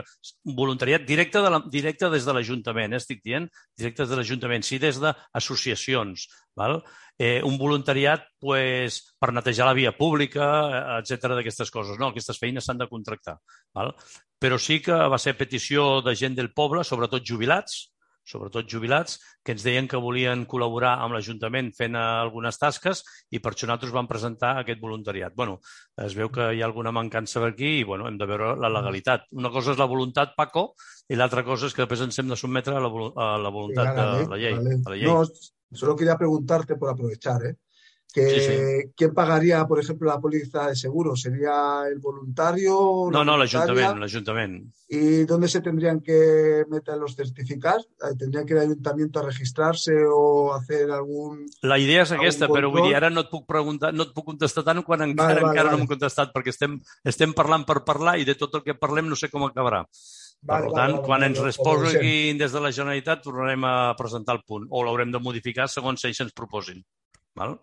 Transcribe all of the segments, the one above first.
voluntariat directe des de l'Ajuntament, estic dient, directe des de l'Ajuntament, sí des d'associacions, val? Un voluntariat per netejar la via pública, etc d'aquestes coses. No, aquestes feines s'han de contractar, val? Però sí que va ser petició de gent del poble, sobretot jubilats, que ens deien que volien col·laborar amb l'Ajuntament fent algunes tasques i per això nosaltres vam presentar aquest voluntariat. Bueno, es veu que hi ha alguna mancança per aquí i hem de veure la legalitat. Una cosa és la voluntat, Paco, i l'altra cosa és que després ens hem de sotmetre a la voluntat de la llei. No, solo quería preguntarte por aprovechar, Sí. ¿Quién pagaría, por ejemplo, la póliza de seguro? ¿Sería el voluntario? No, l'Ajuntament. ¿Y dónde se tendrían que meter los certificados? ¿Tendrían que ir al ayuntamiento a registrarse o hacer algún... La idea és aquesta, però vull dir, ara no et puc preguntar, no et puc contestar tant quan encara no m'ho he contestat, perquè estem parlant per parlar i de tot el que parlem no sé com acabarà. Per tant, quan ens respongui des de la Generalitat tornarem a presentar el punt o l'haurem de modificar segons ells ens proposin. Val?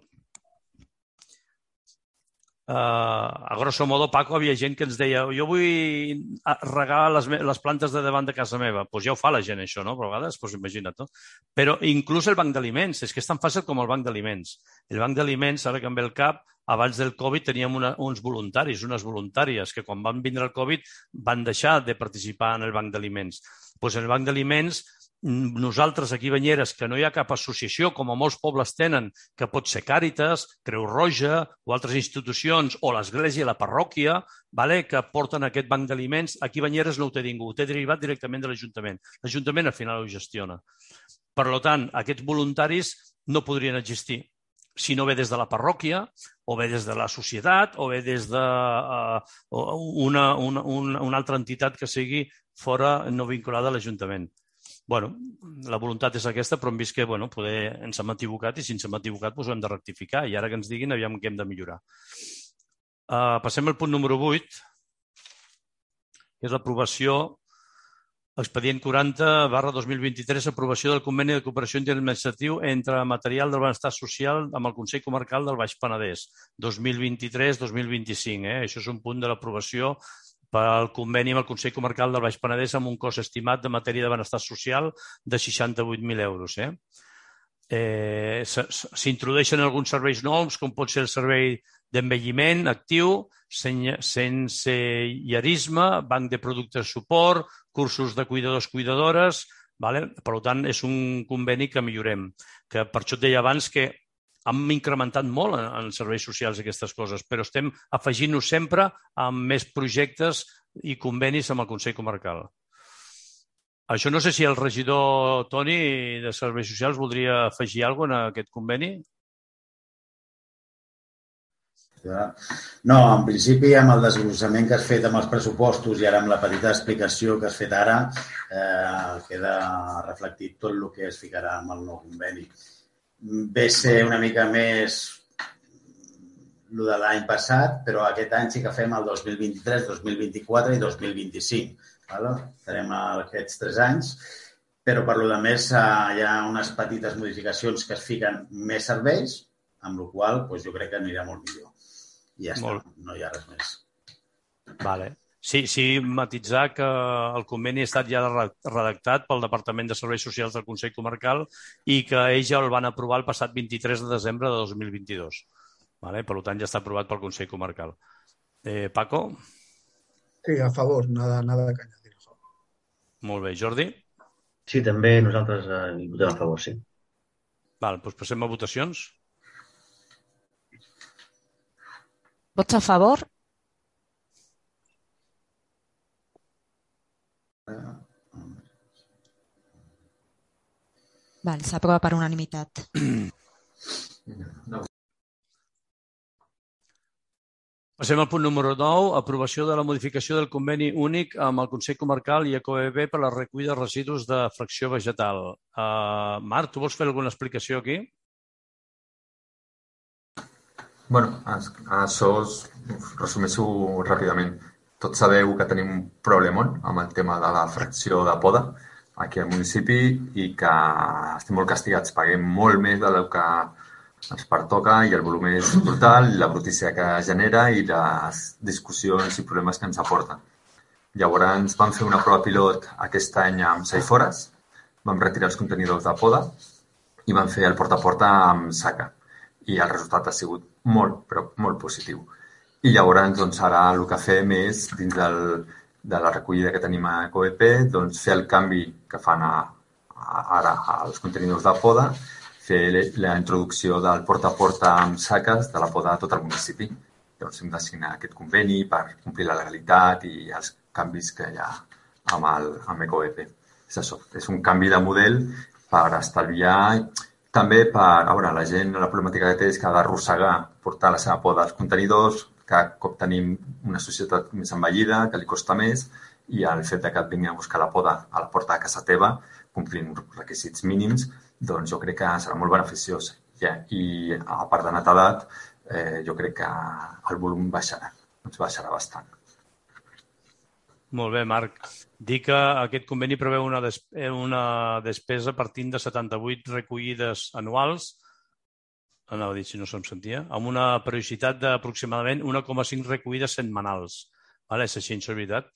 A grosso modo, Paco, havia gent que ens deia jo vull regar les plantes de davant de casa meva. Doncs ja ho fa la gent, això, no? Però a vegades, imagina't, no? Però inclús el banc d'aliments, és que és tan fàcil com el banc d'aliments. El banc d'aliments, ara que em ve el cap, abans del Covid teníem uns voluntaris, unes voluntàries, que quan van vindre el Covid van deixar de participar en el banc d'aliments. Doncs en el banc d'aliments nosaltres aquí a Banyeres, que no hi ha cap associació, com a molts pobles tenen, que pot ser Càritas, Creu Roja o altres institucions, o l'Església, la parròquia, que porten aquest banc d'aliments, aquí a Banyeres no ho té ningú, ho té derivat directament de l'Ajuntament. L'Ajuntament al final ho gestiona. Per tant, aquests voluntaris no podrien existir si no ve des de la parròquia, o ve des de la societat, o ve des d'una altra entitat que sigui fora no vinculada a l'Ajuntament. La voluntat és aquesta, però hem vist que poder ens hem equivocat i si ens hem equivocat ho hem de rectificar i ara que ens diguin aviam què hem de millorar. Passem al punt número 8, que és l'aprovació, expedient 40/2023, aprovació del conveni de cooperació interadministratiu entre Material del Benestar Social amb el Consell Comarcal del Baix Penedès, 2023-2025. Això és un punt de l'aprovació pel conveni amb el Consell Comarcal del Baix Penedès amb un cost estimat de matèria de benestar social de 68.000 euros. S'introdueixen alguns serveis nous, com pot ser el servei d'envelliment actiu, sensellarisme, banc de productes de suport, cursos de cuidadors-cuidadores. Per tant, és un conveni que millorem. Que per això et deia abans que hem incrementat molt en serveis socials aquestes coses, però estem afegint-nos sempre amb més projectes i convenis amb el Consell Comarcal. Això no sé si el regidor Toni de Serveis Socials voldria afegir alguna cosa en aquest conveni. No, en principi, amb el desglossament que has fet amb els pressupostos i ara amb la petita explicació que has fet ara, queda reflectit tot el que es ficarà amb el nou conveni. Ve a ser una mica més el de l'any passat, però aquest any sí que fem el 2023, 2024 i 2025. Farem aquests 3 anys, però per lo de més hi ha unes petites modificacions que es fiquen més serveis, amb la qual cosa jo crec que anirà molt millor. I ja està, no hi ha res més. Sí, matitzar que el conveni ha estat ja redactat pel Departament de Serveis Socials del Consell Comarcal i que ells ja el van aprovar el passat 23 de desembre de 2022. Per tant, ja està aprovat pel Consell Comarcal. Paco? Sí, a favor, nada que añadir. Molt bé. Jordi? Sí, també nosaltres hi votem a favor, sí. Doncs passem a votacions. Vots a favor? S'aprova per unanimitat. Passem al punt número 9, aprovació de la modificació del conveni únic amb el Consell Comarcal i EcoEB per la recollida de residus de fracció vegetal. Marc, tu vols fer alguna explicació aquí? Això us resumeixo ràpidament. Tots sabeu que tenim un problemon amb el tema de la fracció de poda aquí al municipi i que estem molt castigats. Paguem molt més del que ens pertoca i el volum és brutal, la brutícia que genera i les discussions i problemes que ens aporten. Llavors vam fer una prova pilot aquest any amb Saifores, vam retirar els contenidors de poda i vam fer el porta-a-porta amb saca. I el resultat ha sigut molt, però molt positiu. I llavors, doncs, ara el que fem és, dins de la recollida que tenim a EcoEP, doncs, fer el canvi que fan ara als contenidors de poda, fer la introducció del porta-a-porta amb saques de la poda a tot el municipi. Doncs hem de signar aquest conveni per complir la legalitat i els canvis que hi ha amb EcoEP. És això, és un canvi de model per estalviar, també per, a veure, la gent, la problemàtica que té és que ha d'arrossegar, portar la seva poda als contenidors, cada cop tenim una societat més envellida, que li costa més, i el fet que et vinguin a buscar la poda a la porta de casa teva, complint uns requisits mínims, doncs jo crec que serà molt beneficiós. I a part de netedat, jo crec que el volum baixarà, ens baixarà bastant. Molt bé, Marc. Dir que aquest conveni preveu una despesa partint de 78 recollides anuals, anava a dir si no se'm sentia, amb una periodicitat d'aproximadament 1,5 recollides setmanals. És així, això és veritat.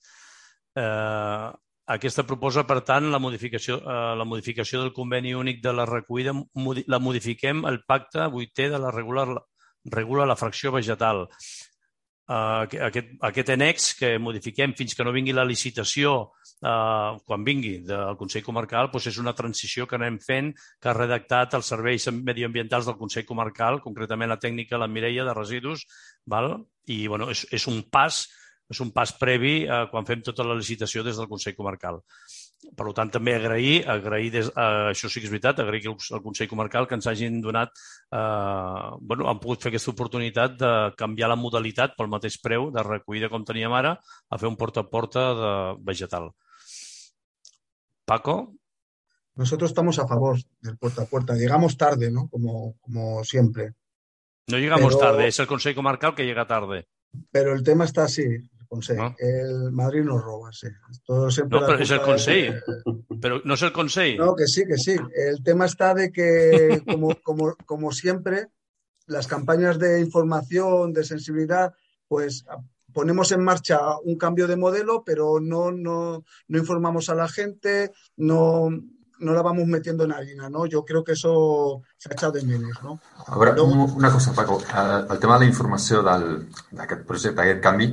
Aquesta proposa, per tant, la modificació del conveni únic de la recollida, la modifiquem el pacte 8è de la regula la fracció vegetal. Aquest annex que modifiquem fins que no vingui la licitació, quan vingui del Consell Comarcal, doncs és una transició que anem fent, que ha redactat els serveis mediambientals del Consell Comarcal, concretament la tècnica, la Mireia, de residus, i és un pas previ quan fem tota la licitació des del Consell Comarcal. Per tant, també agrair, això sí que és veritat, agrair al Consell Comarcal que ens hagin donat, han pogut fer aquesta oportunitat de canviar la modalitat pel mateix preu de recollida com teníem ara a fer un porta-a-porta vegetal. Paco? Nosotros estamos a favor del puerta a puerta. Llegamos tarde, ¿no? Como siempre. No llegamos tarde, es el Consejo Comarcal que llega tarde. Pero el tema está así, el Consejo. ¿No? El Madrid nos roba, sí. Esto siempre no, pero es el Consejo. Pero no es el Consejo. No, que sí, que sí. El tema está de que, como siempre, las campañas de información, de sensibilidad, pues ponemos en marcha un cambio de modelo, pero no informamos a la gente, no la vamos metiendo en harina, ¿no? Yo creo que eso s'ha echado de menos, no? A veure, una cosa, Paco. El tema de la informació d'aquest projecte, d'aquest canvi,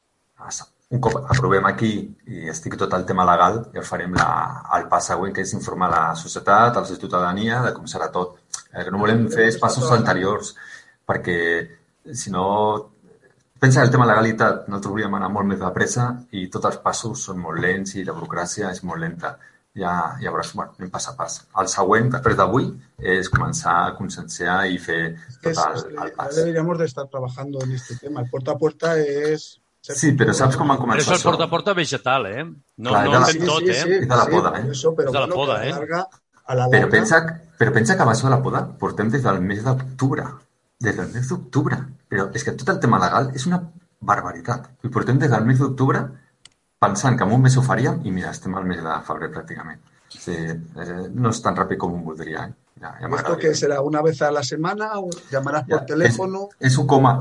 un cop aprovem aquí i estigui tot el tema legal, ja farem el pas següent, que és informar la societat, la ciutadania, de com serà tot. El que no volem fer és passos anteriors, perquè, si no... Pensa que el tema de legalitat nosaltres hauríem d'anar molt més de pressa i tots els passos són molt lents i la burocràcia és molt lenta. Ja veuràs, anem pas a pas. El següent, després d'avui, és començar a conscienciar i fer tot el pas. Deberíamos de estar trabajando en este tema. El puerta a puerta és... Sí, però saps com han començat això? És el porta-a-porta vegetal, eh? No en fem tot, eh? És de la poda, eh? És de la poda, eh? Però pensa que amb això de la poda portem des del mes d'octubre. Des del mes d'octubre. Però és que tot el tema legal és una barbaritat. I portem des del mes d'octubre pensant que en un mes ho faríem i mira, estem al mes de febrer pràcticament. Sí, no és tan ràpid com ho voldria. ¿Esto qué será? ¿Una vez a la semana o llamaràs por teléfono? És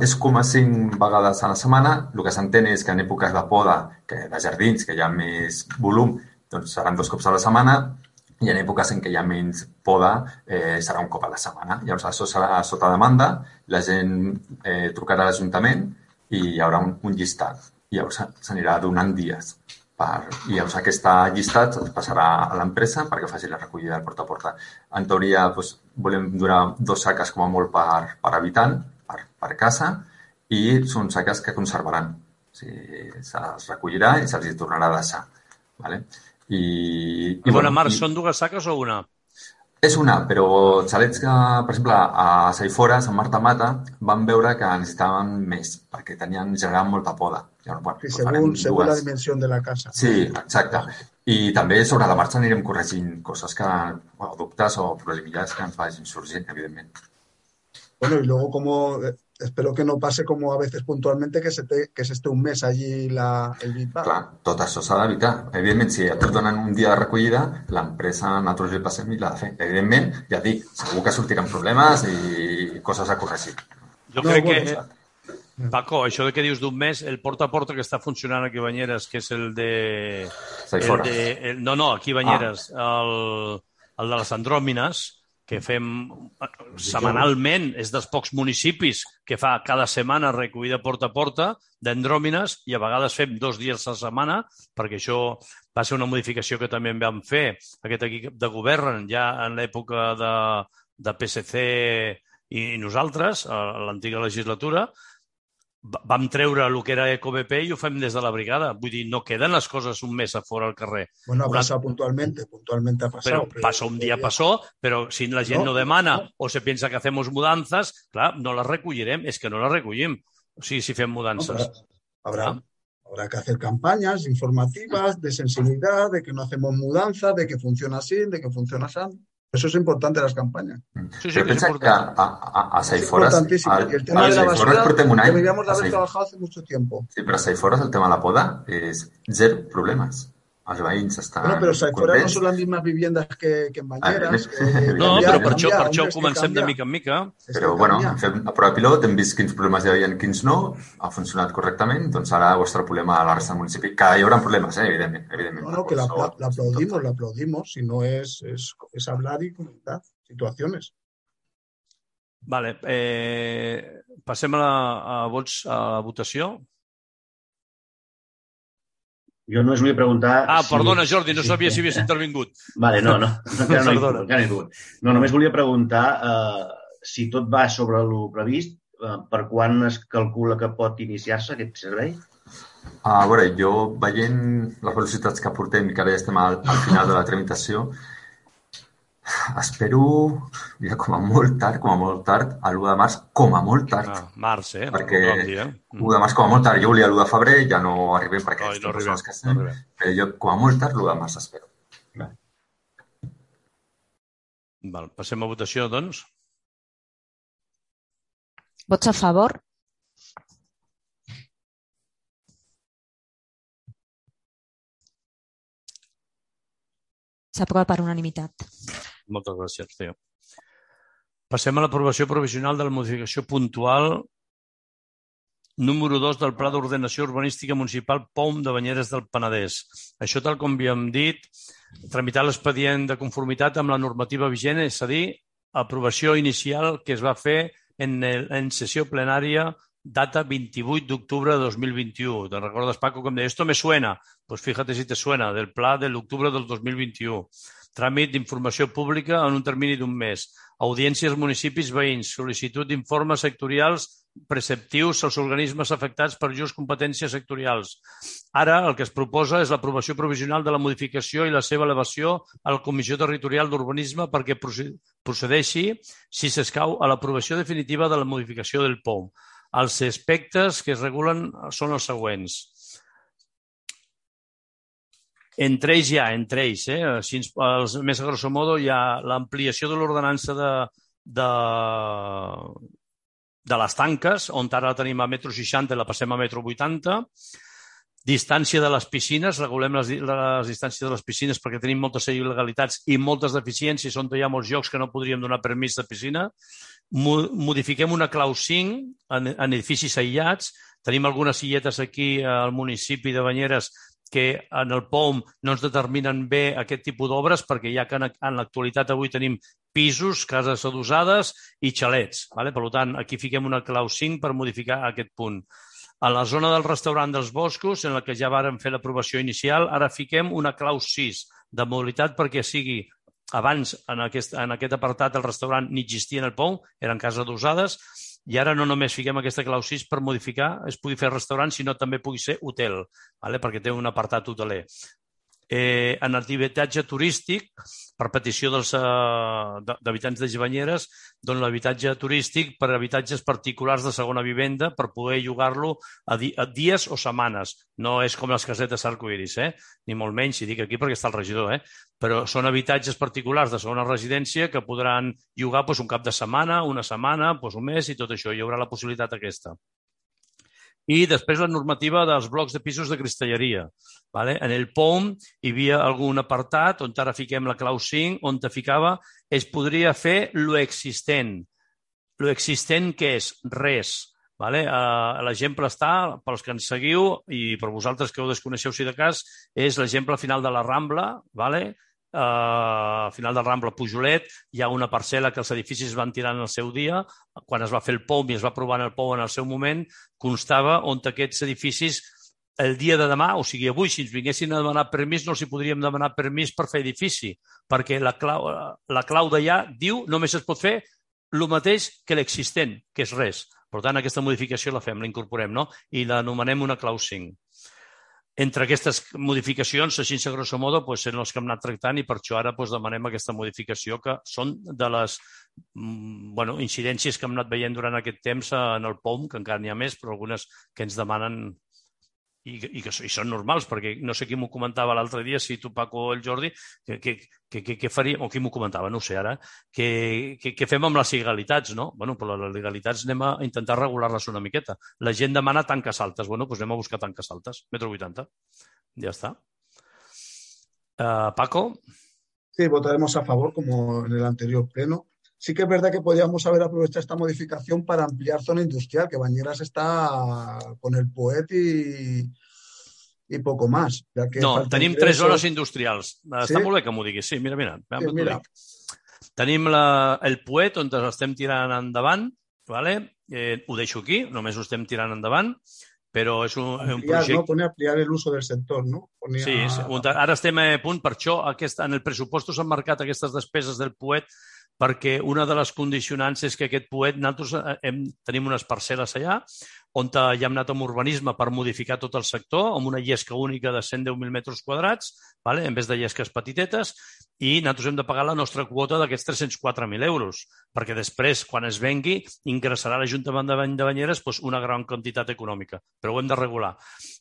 1,5 vegades a la setmana. El que s'entén és que en èpoques de poda, de jardins, que hi ha més volum, doncs seran 2 cops a la setmana. I en èpoques en què hi ha menys poda serà un cop a la setmana. Llavors, això serà sota demanda, la gent trucarà a l'Ajuntament i hi haurà un llistat. I llavors s'anirà donant dies. I llavors aquest llistat es passarà a l'empresa perquè faci la recollida del porta a porta. En teoria, volem donar 2 saques com a molt per habitant, per casa, i són saques que conservaran. O sigui, se'ls recollirà i se'ls tornarà a deixar. Vale? Marc, són 2 saques o una? És una, però xalets que, per exemple, a Saifores, a Marta Mata, van veure que necessitaven més, perquè generaven molta poda. Según la dimensió de la casa. Sí, exacte. I també sobre la marxa anirem corregint coses dubtes o problemillas que ens vagin sorgint, evidentment. Bueno, y luego espero que no pase como a veces puntualmente que se esté un mes allí el feedback. Clar, tot això s'ha d'evitar. Evidentment, si et donen un dia de recollida, l'empresa nosaltres li passem i l'ha de fer. Evidentment, ja dic, segur que sortiran problemes i coses a corregir. Jo crec que Paco, això de que dius d'un mes, el porta a porta que està funcionant aquí a Banyeres, que és el de... Saifora. No, aquí a Banyeres, el de les Andròmines, que fem setmanalment, és dels pocs municipis que fa cada setmana recollida porta a porta d'Andròmines i a vegades fem 2 dies a la setmana, perquè això va ser una modificació que també vam fer aquest equip de govern ja en l'època de PSC i nosaltres, a l'antiga legislatura. Vam treure el que era EcoBP i ho fem des de la brigada. Vull dir, no queden les coses un mes a fora al carrer. Bueno, ha pasado puntualmente ha pasado. Pero pasó un día, pasó, pero si la gent no demana o se piensa que hacemos mudanzas, clar, no las recollirem, és que no las recollim. O sigui, si fem mudances. Habrá que hacer campañas informativas de sensibilidad, de que no hacemos mudanza, de que funciona así, de que funciona así. Eso es importante, las campañas. Sí, Però que és pensa que important. a Saifores... Es importantísimo. Y el tema de la basura portem un any. deberíamos de haber trabajado hace mucho tiempo. Sí, però a Saifores el tema de la poda és zero problemes. Els veïns estan Bueno, pero Saifora no contents. son las mismas viviendas que en Banyeres. No, però per això comencem de mica en mica. Però, bueno, hem fet una prova pilot, hem vist quins problemes hi havia, quins no, ha funcionat correctament, doncs ara el vostre problema a la resta del municipi, que hi haurà problemes, evidentment. No, que la aplaudimos, si no es hablar y comentar situaciones. Vale, passem a vots, a la votació. Jo només volia preguntar... Perdona, Jordi, no sabia si havies intervingut. Vale, no, encara no he vingut. No, només volia preguntar si tot va sobre el previst, per quan es calcula que pot iniciar-se aquest servei? A veure, jo veient les velocitats que portem i que ara ja estem al final de la tramitació, espero, ja com a molt tard, a l'1 de març, com a molt tard. Març, perquè 1 de març com a molt tard, jo volia l'1 de febrer, ja no arribem perquè no arribem. Però jo com a molt tard l'1 de març espero. Val, passem a votació, doncs. Vots a favor? S'aprova per unanimitat. Moltes gràcies, Theo. Passem a l'aprovació provisional de la modificació puntual número 2 del Pla d'Ordenació Urbanística Municipal POM de Banyeres del Penedès. Això, tal com havíem dit, tramitar l'expedient de conformitat amb la normativa vigent, és a dir, aprovació inicial que es va fer en sessió plenària data 28 d'octubre de 2021. Te recordes, Paco, que em deia, esto me suena. Pues fíjate si te suena, del pla de l'octubre del 2021. Tràmit d'informació pública en un termini d'un mes. Audiències municipis veïns. Sol·licitud d'informes sectorials preceptius als organismes afectats per llurs competències sectorials. Ara el que es proposa és l'aprovació provisional de la modificació i la seva elevació a la Comissió Territorial d'Urbanisme perquè procedeixi, si s'escau, a l'aprovació definitiva de la modificació del POM. Els aspectes que es regulen són els següents. Entre ells, els més a grosso modo, hi ha l'ampliació de l'ordenança de les tanques, on ara la tenim a metro 60 i la passem a metro 80. Distància de les piscines, regulem les distàncies de les piscines perquè tenim moltes il·legalitats i moltes deficiències on hi ha molts llocs que no podríem donar permís de piscina. Modifiquem una clau 5 en edificis aïllats. Tenim algunes illetes aquí al municipi de Banyeres que en el POM no ens determinen bé aquest tipus d'obres perquè ja que en l'actualitat avui tenim pisos, cases adossades i xalets. Per tant, aquí fiquem una clau 5 per modificar aquest punt. A la zona del restaurant dels Boscos, en la que ja vàrem fer l'aprovació inicial, ara fiquem una clau 6 de modalitat perquè sigui abans, en aquest apartat, el restaurant ni existia en el POM, eren cases adossades, i ara no només fiquem aquesta clau 6 per modificar, es pugui fer restaurant, sinó també pugui ser hotel, perquè té un apartat hoteler. En l'habitatge turístic, per petició d'habitants de Banyeres, doncs l'habitatge turístic per habitatges particulars de segona vivenda per poder llogar-lo a dies o setmanes. No és com les casetes arcoiris, ni molt menys, si dic aquí perquè està el regidor, però són habitatges particulars de segona residència que podran llogar un cap de setmana, una setmana, un mes i tot això. Hi haurà la possibilitat aquesta. I després la normativa dels blocs de pisos de cristalleria. En el POM hi havia algun apartat on ara fiquem la clau 5, on ficava es podria fer lo existent. Lo existent què és? Res. L'exemple està, pels que ens seguiu i per vosaltres que ho desconeixeu si de cas, és l'exemple final de la Rambla, final del Rambla Pujolet, hi ha una parcel·la que els edificis van tirar en el seu dia, quan es va fer el POUM i es va aprovar el POUM en el seu moment, constava on aquests edificis el dia de demà, o sigui, avui, si ens vinguessin a demanar permís, no els hi podríem demanar permís per fer edifici, perquè la clau d'allà diu només es pot fer el mateix que l'existent, que és res. Per tant, aquesta modificació la fem, la incorporem, no? I l'anomenem una clau 5. Entre aquestes modificacions, així a grosso modo, són les que hem anat tractant i per això ara demanem aquesta modificació que són de les incidències que hem anat veient durant aquest temps en el POUM, que encara n'hi ha més, però algunes que ens demanen i són normals, perquè no sé qui m'ho comentava l'altre dia, si tu, Paco, o el Jordi, què faríem, o qui m'ho comentava, no ho sé ara, què fem amb les legalitats, no? Bueno, però les legalitats anem a intentar regular-les una miqueta. La gent demana tanques altes, bueno, doncs anem a buscar tanques altes, 1,80 m. Ja està. Paco? Sí, votaremos a favor, como en el anterior pleno. Sí que es verdad que podríamos haber aprovechado esta modificación para ampliar zona industrial, que Bañeras está con el POET y poco más. Ja que no, tenim 3 zones industrials. Sí? Està molt bé que m'ho diguis. Sí, mira. Sí, mira. Tenim el POET, on estem tirant endavant. Ho deixo aquí, només ho estem tirant endavant. Però és un projecte... No? Pone ampliar el uso del sector, no? Sí, ara estem a punt. Per això en el pressupost s'han marcat aquestes despeses del POET perquè una de les condicionants és que aquest POET, nosaltres tenim unes parcel·les allà on ja hem anat amb urbanisme per modificar tot el sector, amb una llesca única de 110.000 metres quadrats, en vez de llesques petitetes, i nosaltres hem de pagar la nostra quota d'aquests 304.000 euros, perquè després, quan es vengui, ingressarà a l'Ajuntament de Banyeres una gran quantitat econòmica, però ho hem de regular.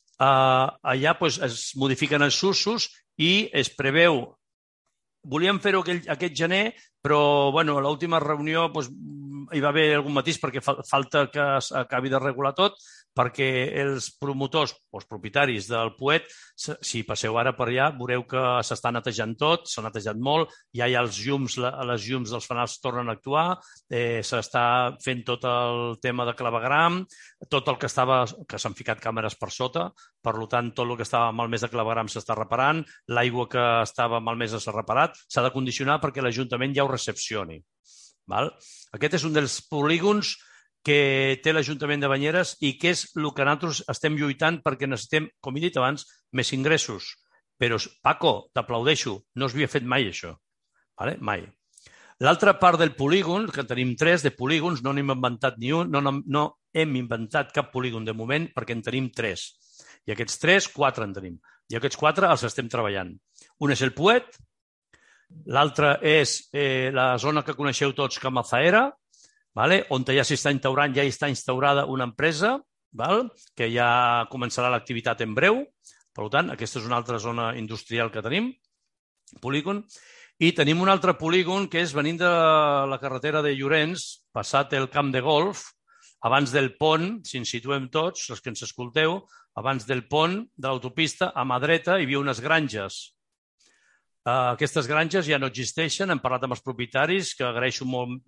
Allà es modifiquen els usos i es preveu. Volíem fer-ho aquest gener, però a l'última reunió hi va haver algun matís perquè falta que s'acabi de regular tot, perquè els promotors, els propietaris del POET, si passeu ara per allà, veureu que s'està netejant tot, s'ha netejat molt, ja hi ha les llums dels fanals tornen a actuar, s'està fent tot el tema de clavegram, tot el que s'han ficat càmeres per sota, per tant, tot el que estava malmès de clavegram s'està reparant, l'aigua que estava malmesa s'ha reparat, s'ha de condicionar perquè l'Ajuntament ja ho recepcioni. Aquest és un dels polígons que té l'Ajuntament de Banyeres i que és el que nosaltres estem lluitant perquè necessitem, com he dit abans, més ingressos. Però, Paco, t'aplaudeixo, no s'havia fet mai això. Mai. L'altra part del polígon, que tenim 3 de polígons, no n'hem inventat ni un, no hem inventat cap polígon de moment perquè en tenim 3. I aquests 3, 4 en tenim. I aquests 4 els estem treballant. Un és el POET, l'altre és la zona que coneixeu tots com a Zaera, on ja s'està instaurant, ja està instaurada una empresa que ja començarà l'activitat en breu. Per tant, aquesta és una altra zona industrial que tenim, polígon. I tenim un altre polígon que és venint de la carretera de Llorenç, passat el camp de golf, abans del pont, si ens situem tots, els que ens escolteu, abans del pont de l'autopista, a mà dreta hi havia unes granges. Aquestes granges ja no existeixen, hem parlat amb els propietaris, que agraeixo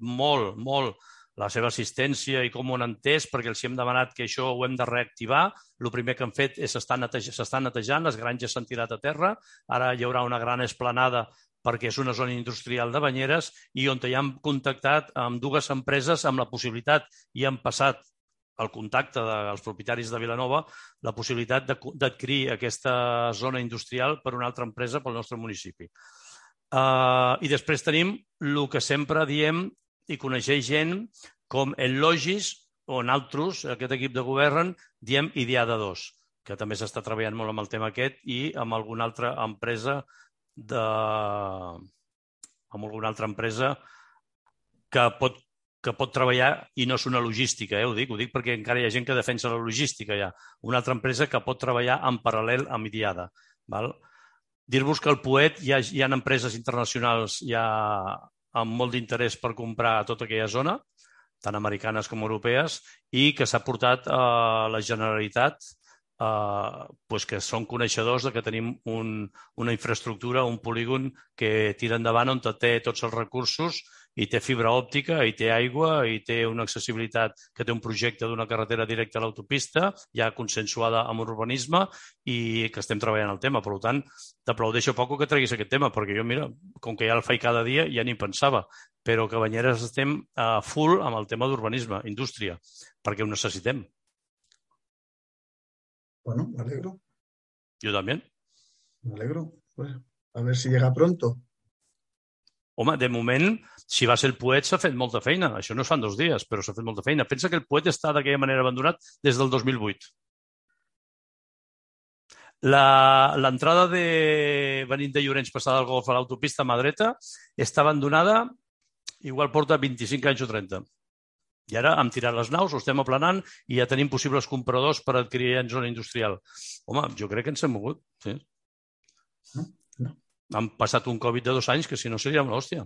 molt la seva assistència i com ho han entès, perquè els hem demanat que això ho hem de reactivar. El primer que han fet és s'estan netejant, les granges s'han tirat a terra, ara hi haurà una gran esplanada perquè és una zona industrial de Banyeres i on ja hem contactat amb 2 empreses amb la possibilitat, i han passat el contacte dels propietaris de Vilanova, la possibilitat d'adquirir aquesta zona industrial per una altra empresa pel nostre municipi. I després tenim el que sempre diem i coneixeix gent com el Logis, o nosaltres, aquest equip de govern, diem Idiada 2, que també s'està treballant molt amb el tema aquest i amb alguna altra empresa que pot treballar i no és una logística, ho dic perquè encara hi ha gent que defensa la logística ja. Una altra empresa que pot treballar en paral·lel amb Idiada. Dir-vos que al POET hi ha empreses internacionals ja amb molt d'interès per comprar tota aquella zona, tant americanes com europees, i que s'ha portat a la Generalitat que són coneixedors de que tenim una infraestructura, un polígon que tira endavant on té tots els recursos i té fibra òptica, i té aigua, i té una accessibilitat, que té un projecte d'una carretera directa a l'autopista, ja consensuada amb urbanisme, i que estem treballant el tema. Per tant, t'aplaudeixo poc que treguis aquest tema, perquè jo, mira, com que ja el faig cada dia, ja ni pensava, però que a Banyeres estem full amb el tema d'urbanisme, indústria, perquè ho necessitem. Bueno, me alegro. Yo también. Me alegro. Pues, a ver si llega pronto. Home, de moment, si va ser el Puet, s'ha fet molta feina. Això no es fan 2 dies, però s'ha fet molta feina. Pensa que el Puet està d'aquella manera abandonat des del 2008. L'entrada venint de Llorenç passada del Golf a l'autopista mà dreta està abandonada, igual porta 25 anys o 30. I ara hem tirat les naus, ho estem aplanant i ja tenim possibles compradors per adquirir en zona industrial. Home, jo crec que ens hem mogut, sí. No. Han passat un Covid de 2 anys que si no seria una hòstia.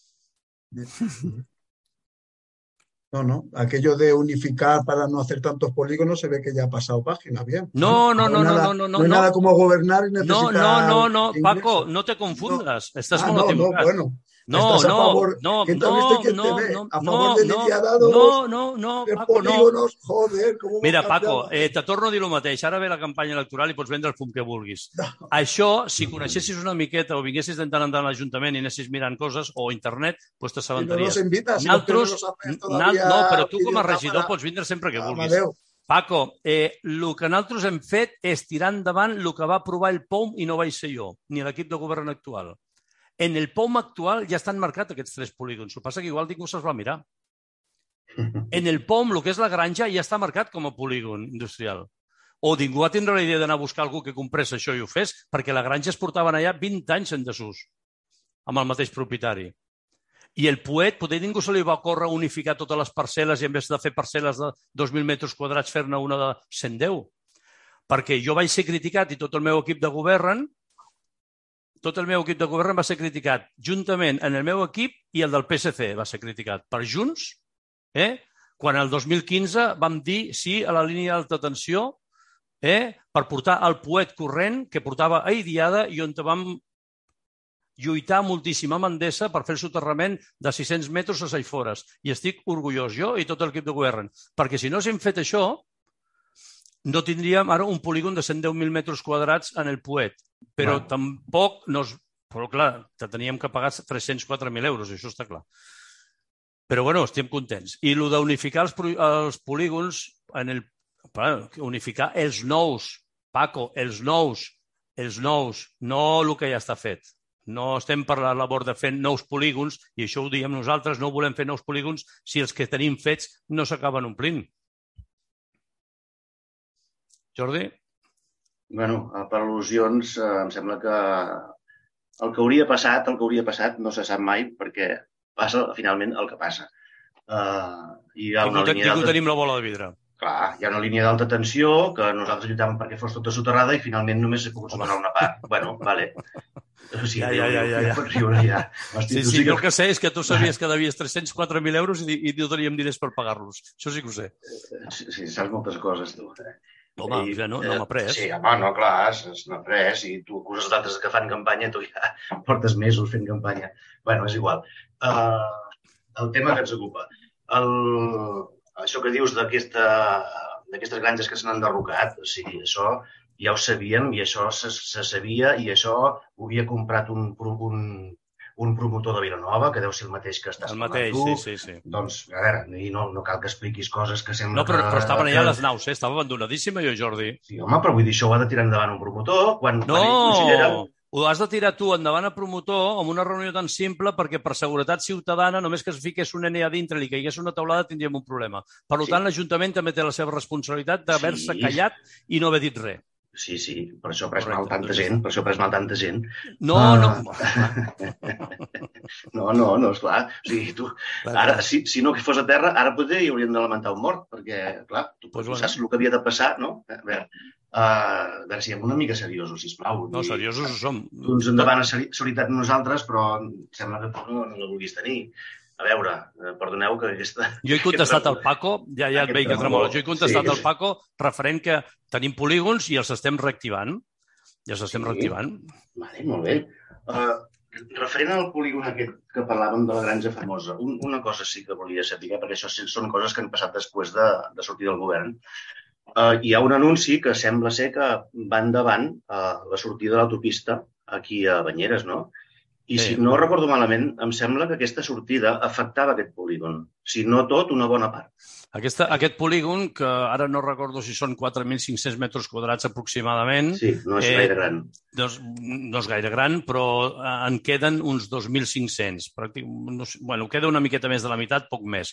No. Aquello de unificar para no hacer tantos polígonos se ve que ya ha pasado página, bien. No. No hay nada como gobernar y necesitar... No, Paco, no te confundas. Estás molt equivocat. Bueno. No, ¿Quién te ha visto y quién te ve? A favor de Lidia Dados, de Paco, polígonos, joder, com Mira, Paco, te torno a dir el mateix. Ara ve la campanya electoral i pots vendre el fum que vulguis. Això, si coneixessis una miqueta o vinguessis de tant en tant a l'Ajuntament i anessis mirant coses, o internet, doncs t'assabentaries. Si no los invitas, no, però tu com a regidor pots vindre sempre que vulguis. Paco, el que nosaltres hem fet és tirar endavant el que va aprovar el POM i no vaig ser jo, ni l'equip de govern actual. En el POM actual ja estan marcats aquests 3 polígons. El que passa que igual ningú se'ls va mirar. En el POM, el que és la granja, ja està marcat com a polígon industrial. O ningú va tindre la idea d'anar a buscar algú que comprés això i ho fes, perquè la granja es portaven allà 20 anys en desús, amb el mateix propietari. I el Puet, potser ningú se li va córrer unificar totes les parcel·les i en vez de fer parcel·les de 2.000 metres quadrats fer-ne una de 110. Perquè jo vaig ser criticat i tot el meu equip de govern va ser criticat juntament en el meu equip i el del PSC va ser criticat per Junts, quan el 2015 vam dir sí a la línia d'alta tensió per portar el Puet corrent que portava a Idiada i on vam lluitar moltíssim amb Endesa per fer el soterrament de 600 metres a Saifores. I estic orgullós, jo i tot l'equip de govern, perquè si no haguéssim fet això, no tindríem ara un polígon de 110.000 metres quadrats en el Puet. Però tampoc... Però clar, teníem que pagar 304.000 euros, això està clar. Però bueno, estem contents. I el d'unificar els polígons, unificar els nous, Paco, els nous, no el que ja està fet. No estem per la labor de fer nous polígons, i això ho diem nosaltres, no volem fer nous polígons si els que tenim fets no s'acaben omplint. Jordi? Bueno, per al·lusions, em sembla que el que hauria passat no se sap mai perquè passa finalment el que passa. Ningú tenim la bola de vidre. Clar, hi ha una línia d'alta tensió que nosaltres lluitàvem perquè fos tota soterrada i finalment només s'ha pogut soterrar una part. Bueno, vale. Sí, jo el que sé és que tu sabies que devies 304.000 euros i no teníem diners per pagar-los. Això sí que ho sé. Sí, saps moltes coses, tu. Home, ja no m'ha pres. Sí, home, no, clar, no pres. Si tu acuses d'altres que fan campanya, tu ja portes mesos fent campanya. Bueno, és igual. El tema que ens ocupa. Això que dius d'aquestes granges que s'han enderrocat, o sigui, això ja ho sabíem i això se sabia i això ho havia comprat un promotor de Vilanova, que deu ser el mateix que estàs parlant tu. Sí. Doncs, a veure, no cal que expliquis coses que sembla que... No, però estaven allà les naus, estava abandonadíssima jo, Jordi. Sí, home, però vull dir, això ho ha de tirar endavant un promotor quan ell considera... Ho has de tirar tu endavant a promotor amb una reunió tan simple perquè per seguretat ciutadana, només que es fiqués un nene a dintre i li caigués una taulada, tindríem un problema. Per tant, l'Ajuntament també té la seva responsabilitat d'haver-se callat i no haver dit res. Sí, per això ha pres mal tanta gent, No. No, esclar. O sigui, tu, ara, si no que fos a terra, ara potser hi haurien de lamentar un mort, perquè, clar, tu saps el que havia de passar, no? A veure, siguem una mica seriosos, sisplau. No, seriosos ho som. Tu ens en demana serietat nosaltres, però sembla que tu no la vulguis tenir. A veure, perdoneu que aquesta... Jo he contestat al Paco, ja et veig que tremola, jo he contestat al Paco referent que tenim polígons i els estem reactivant. Vale, molt bé. Referent al polígon aquest que parlàvem de la granja famosa, una cosa sí que volia saber, perquè això són coses que han passat després de sortir del govern. Hi ha un anunci que sembla ser que va endavant la sortida de l'autopista aquí a Banyeres, no? I si no recordo malament, em sembla que aquesta sortida afectava aquest polígon. Si no tot, una bona part. Aquest polígon, que ara no recordo si són 4.500 metres quadrats aproximadament... Sí, no és gaire gran. No és gaire gran, però en queden uns 2.500. Bueno, queda una miqueta més de la meitat, poc més.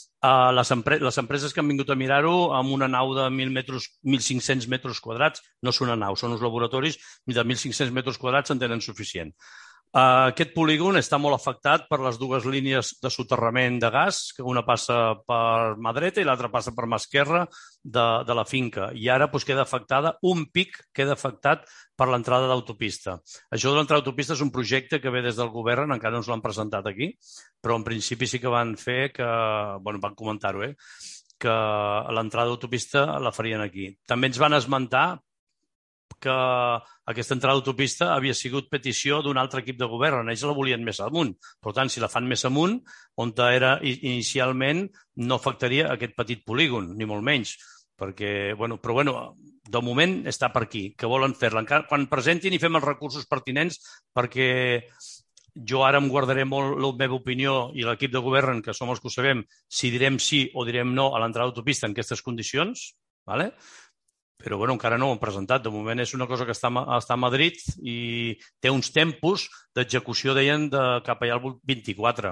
Les empreses que han vingut a mirar-ho amb una nau de 1.500 metres quadrats, no és una nau, són uns laboratoris, de 1.500 metres quadrats en tenen suficient. Aquest polígon està molt afectat per les dues línies de soterrament de gas, que una passa per mà dreta i l'altra passa per mà esquerra de la finca. I ara queda afectada, un pic queda afectat per l'entrada d'autopista. Això de l'entrada d'autopista és un projecte que ve des del govern, encara no ens l'han presentat aquí, però en principi sí que van fer que, bueno, van comentar-ho, que l'entrada d'autopista la farien aquí. També ens van esmentar que aquesta entrada d'autopista havia sigut petició d'un altre equip de govern. Ells la volien més amunt. Per tant, si la fan més amunt, on era inicialment, no afectaria aquest petit polígon, ni molt menys. Però de moment està per aquí, que volen fer-la. Quan presentin i fem els recursos pertinents, perquè jo ara em guardaré molt la meva opinió i l'equip de govern, que som els que ho sabem, si direm sí o direm no a l'entrada d'autopista en aquestes condicions, ¿vale? Però encara no ho han presentat. De moment és una cosa que està a Madrid i té uns tempos d'execució, deien, de cap allà al 24.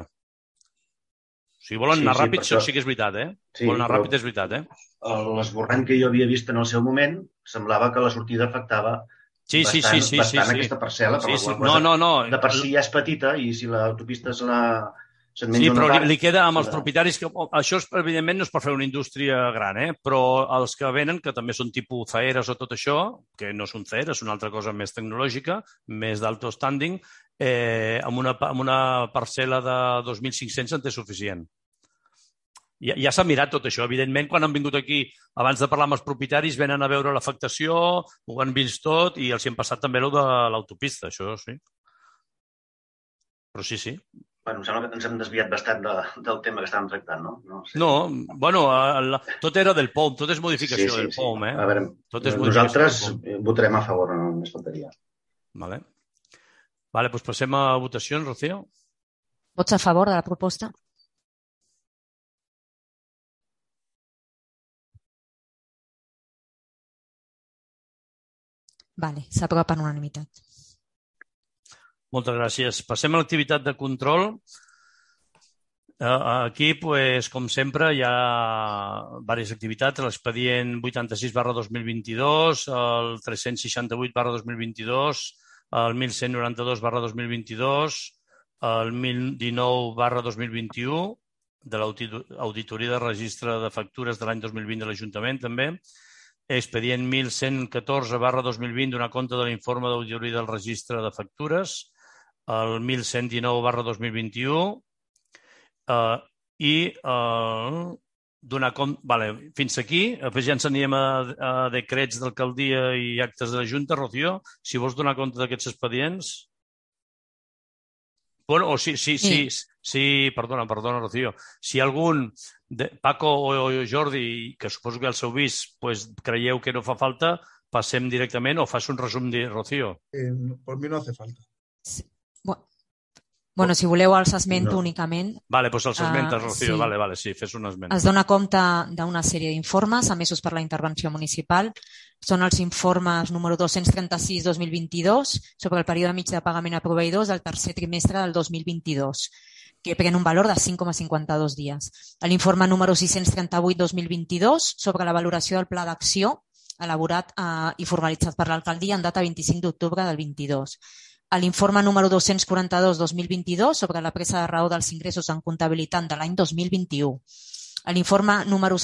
O sigui, volen anar ràpid, això sí que és veritat, Volen anar ràpid, és veritat, L'esborrany que jo havia vist en el seu moment semblava que la sortida afectava bastant aquesta parcel·la. No. De per si ja és petita i si l'autopista és la... Sí, però li queda amb els propietaris que... Això, evidentment, no és per fer una indústria gran, però els que venen, que també són tipus zaeres o tot això, que no són zaeres, és una altra cosa més tecnològica, més d'alto standing, amb una parcel·la de 2.500 en té suficient. Ja s'ha mirat tot això. Evidentment, quan han vingut aquí, abans de parlar amb els propietaris, venen a veure l'afectació, ho han vist tot i els hi han passat també el de l'autopista, això sí. Però sí. Bueno, em sembla que ens hem desviat bastant del tema que estàvem tractant, no? No, tot era del POM, tot és modificació del POM, A veure, nosaltres votarem a favor, no només faltaria. Vale, doncs passem a votacions, Rocío. Vots a favor de la proposta? Vale, s'aprova per unanimitat. Moltes gràcies. Passem a l'activitat de control. Aquí, com sempre, hi ha diverses activitats. L'expedient 86/2022, el 368/2022, el 1192/2022, el 1019/2021, de l'Auditoria de Registre de Factures de l'any 2020 de l'Ajuntament, també. Expedient 1114/2020, donar compte de l'informe d'auditoria del Registre de Factures, el 1119/2021 i donar compte... Fins aquí. Després ja ens anirem a decrets d'alcaldia i actes de la Junta. Rocío, si vols donar compte d'aquests expedients... Sí, perdona, Rocío. Si algun, Paco o Jordi, que suposo que el seu vist, creieu que no fa falta, passem directament o fas un resum de Rocío? Por mi no hace falta. Sí. Bueno, si voleu els esmento únicament. Vale, doncs els esmentes, Rocío. Sí. Vale, sí, fes un esment. Es dona compte d'una sèrie d'informes emesos per la intervenció municipal. Són els informes número 236/2022 sobre el període mig de pagament a proveïdors del tercer trimestre del 2022, que pren un valor de 5,52 dies. L'informe número 638/2022 sobre la valoració del pla d'acció elaborat i formalitzat per l'alcaldia en data 25 d'octubre del 22. L'informe número 242/2022 sobre la presa de raó dels ingressos en comptabilitat de l'any 2021. L'informe número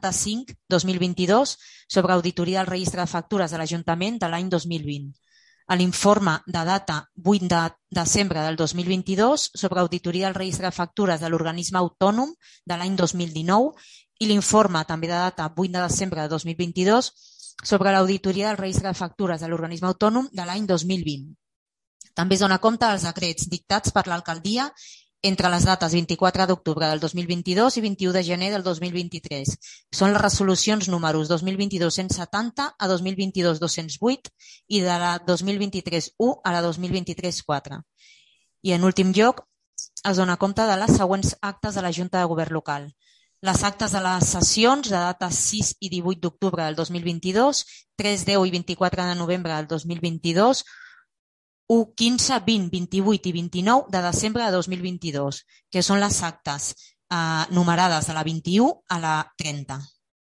275/2022 sobre auditoria del registre de factures de l'Ajuntament de l'any 2020. l'informe de data 8 de desembre del 2022 sobre auditoria del registre de factures de l'organisme autònom de l'any 2019 i l'informe també de data 8 de desembre de 2022 sobre l'auditoria del registre de factures de l'organisme autònom de l'any 2020. També es dona compte dels decrets dictats per l'alcaldia entre les dates 24 d'octubre del 2022 i 21 de gener del 2023. Són les resolucions números 2022-170 a 2022-208 i de la 2023-1 a la 2023-4. I en últim lloc, es dona compte de les següents actes de la Junta de Govern local. Les actes de les sessions de data 6 i 18 d'octubre del 2022, 3, 10 i 24 de novembre del 2022, 1, 15, 20, 28 i 29 de desembre de 2022, que són les actes numerades de la 21 a la 30.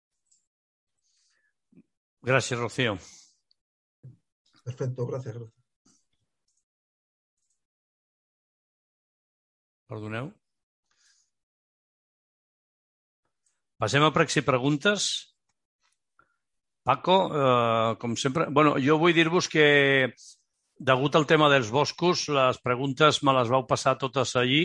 Gràcies, Rocío. Perfecto, gracias. Perdoneu. Passem a pregs i preguntes. Paco, com sempre... Bueno, jo vull dir-vos que, degut al tema dels boscos, les preguntes me les vau passar totes allí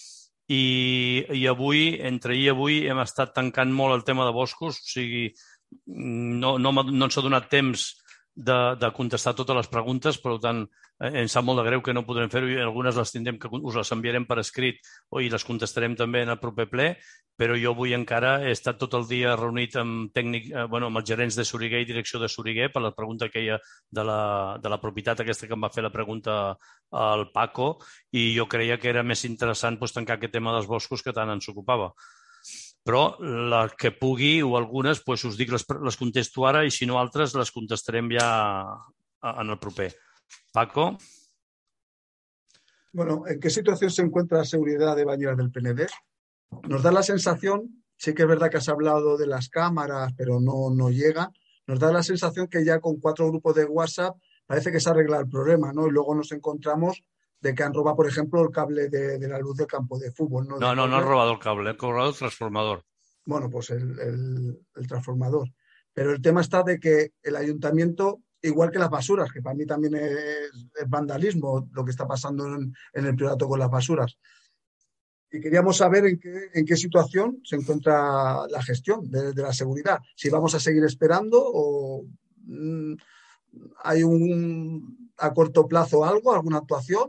i avui, entre ahir i avui, hem estat tancant molt el tema de boscos, o sigui, no ens ha donat temps de contestar totes les preguntes, per tant, ens sap molt de greu que no podrem fer-ho i algunes les tindrem que us les enviarem per escrit i les contestarem també en el proper ple, però jo avui encara he estat tot el dia reunit amb amb els gerents de Soriguer i direcció de Soriguer per la pregunta que hi ha de la propietat aquesta que em va fer la pregunta al Paco i jo creia que era més interessant tancar aquest tema dels boscos que tant ens ocupava. Però la que pugui o algunes, us dic, les contesto ara i si no altres les contestarem ja en el proper. Paco. Bueno, ¿en qué situación se encuentra la seguridad de Bañeras del PND? Nos da la sensación, sí que es verdad que has hablado de las cámaras, pero no llega, nos da la sensación que ya con 4 grupos de WhatsApp parece que se arregla el problema, ¿no? Y luego nos encontramos de que han robado, por ejemplo, el cable de la luz del campo de fútbol. No han robado el cable, han robado el transformador. Bueno, pues el transformador. Pero el tema está de que el ayuntamiento, igual que las basuras, que para mí también es vandalismo lo que está pasando en el priorato con las basuras. Y queríamos saber en qué situación se encuentra la gestión de la seguridad. Si vamos a seguir esperando o hay a corto plazo algo, alguna actuación.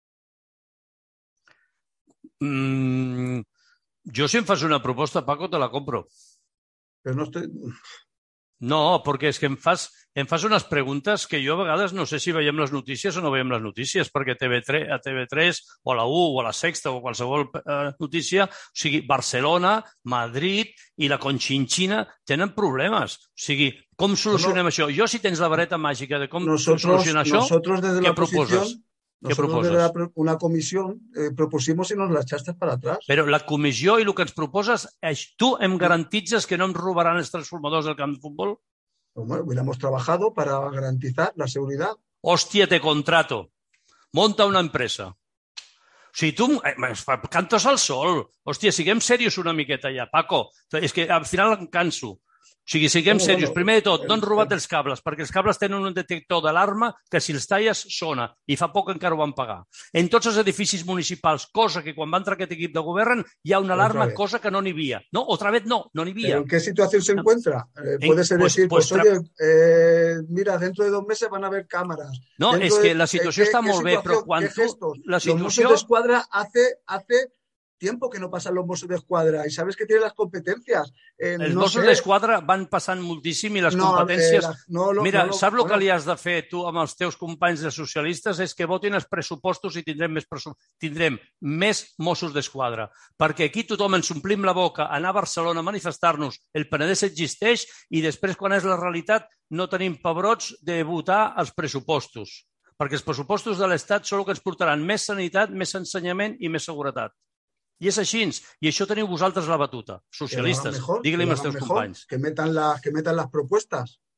Jo, si em fas una proposta, Paco, te la compro. Però no estoy... No, perquè és que em fas unes preguntes que jo a vegades no sé si veiem les notícies o no veiem les notícies, perquè a TV3 o a la 1 o a la Sexta o qualsevol notícia, o sigui, Barcelona, Madrid i la Conchinchina tenen problemes. O sigui, com solucionem això? Jo, si tens la vareta màgica de com solucionar això, què proposes? Nosotros desde una comisión propusimos y nos la echaste para atrás. Però la comissió i el que ens proposes és tu em garantitzes que no em robaran els transformadors del camp de futbol? Bueno, hubiéramos trabajado para garantizar la seguridad. Hòstia, te contrato. Monta una empresa. O sigui, tu cantes al sol. Hòstia, siguem serios una miqueta ja, Paco. És que al final em canso. O sigui, siguem serios. Primer de tot, no han robat els cables, perquè els cables tenen un detector d'alarma que si els talles sona, i fa poc encara ho van pagar. En tots els edificis municipals, cosa que quan va entrar aquest equip de govern hi ha una alarma, cosa que no n'hi havia. No, otra vez no n'hi havia. ¿Pero en qué situación se encuentra? Puede ser decir, oye, mira, dentro de 2 meses van a haber cámaras. No, és que la situació està molt bé, però quan tu... Los Mossos d'Esquadra hace tiempo que no pasan los Mossos d'Esquadra y sabes que tienen las competencias. Els Mossos d'Esquadra van passant moltíssim i les competències... Mira, saps el que li has de fer tu amb els teus companys de socialistes? És que votin els pressupostos i tindrem més Mossos d'Esquadra. Perquè aquí tothom ens omplim la boca a anar a Barcelona a manifestar-nos, el Penedès existeix i després, quan és la realitat, no tenim pebrots de votar els pressupostos. Perquè els pressupostos de l'Estat són el que ens portaran més sanitat, més ensenyament i més seguretat. I és així, i això teniu vosaltres la batuta, socialistes. Digue-li als teus companys. Que metan las propuestas.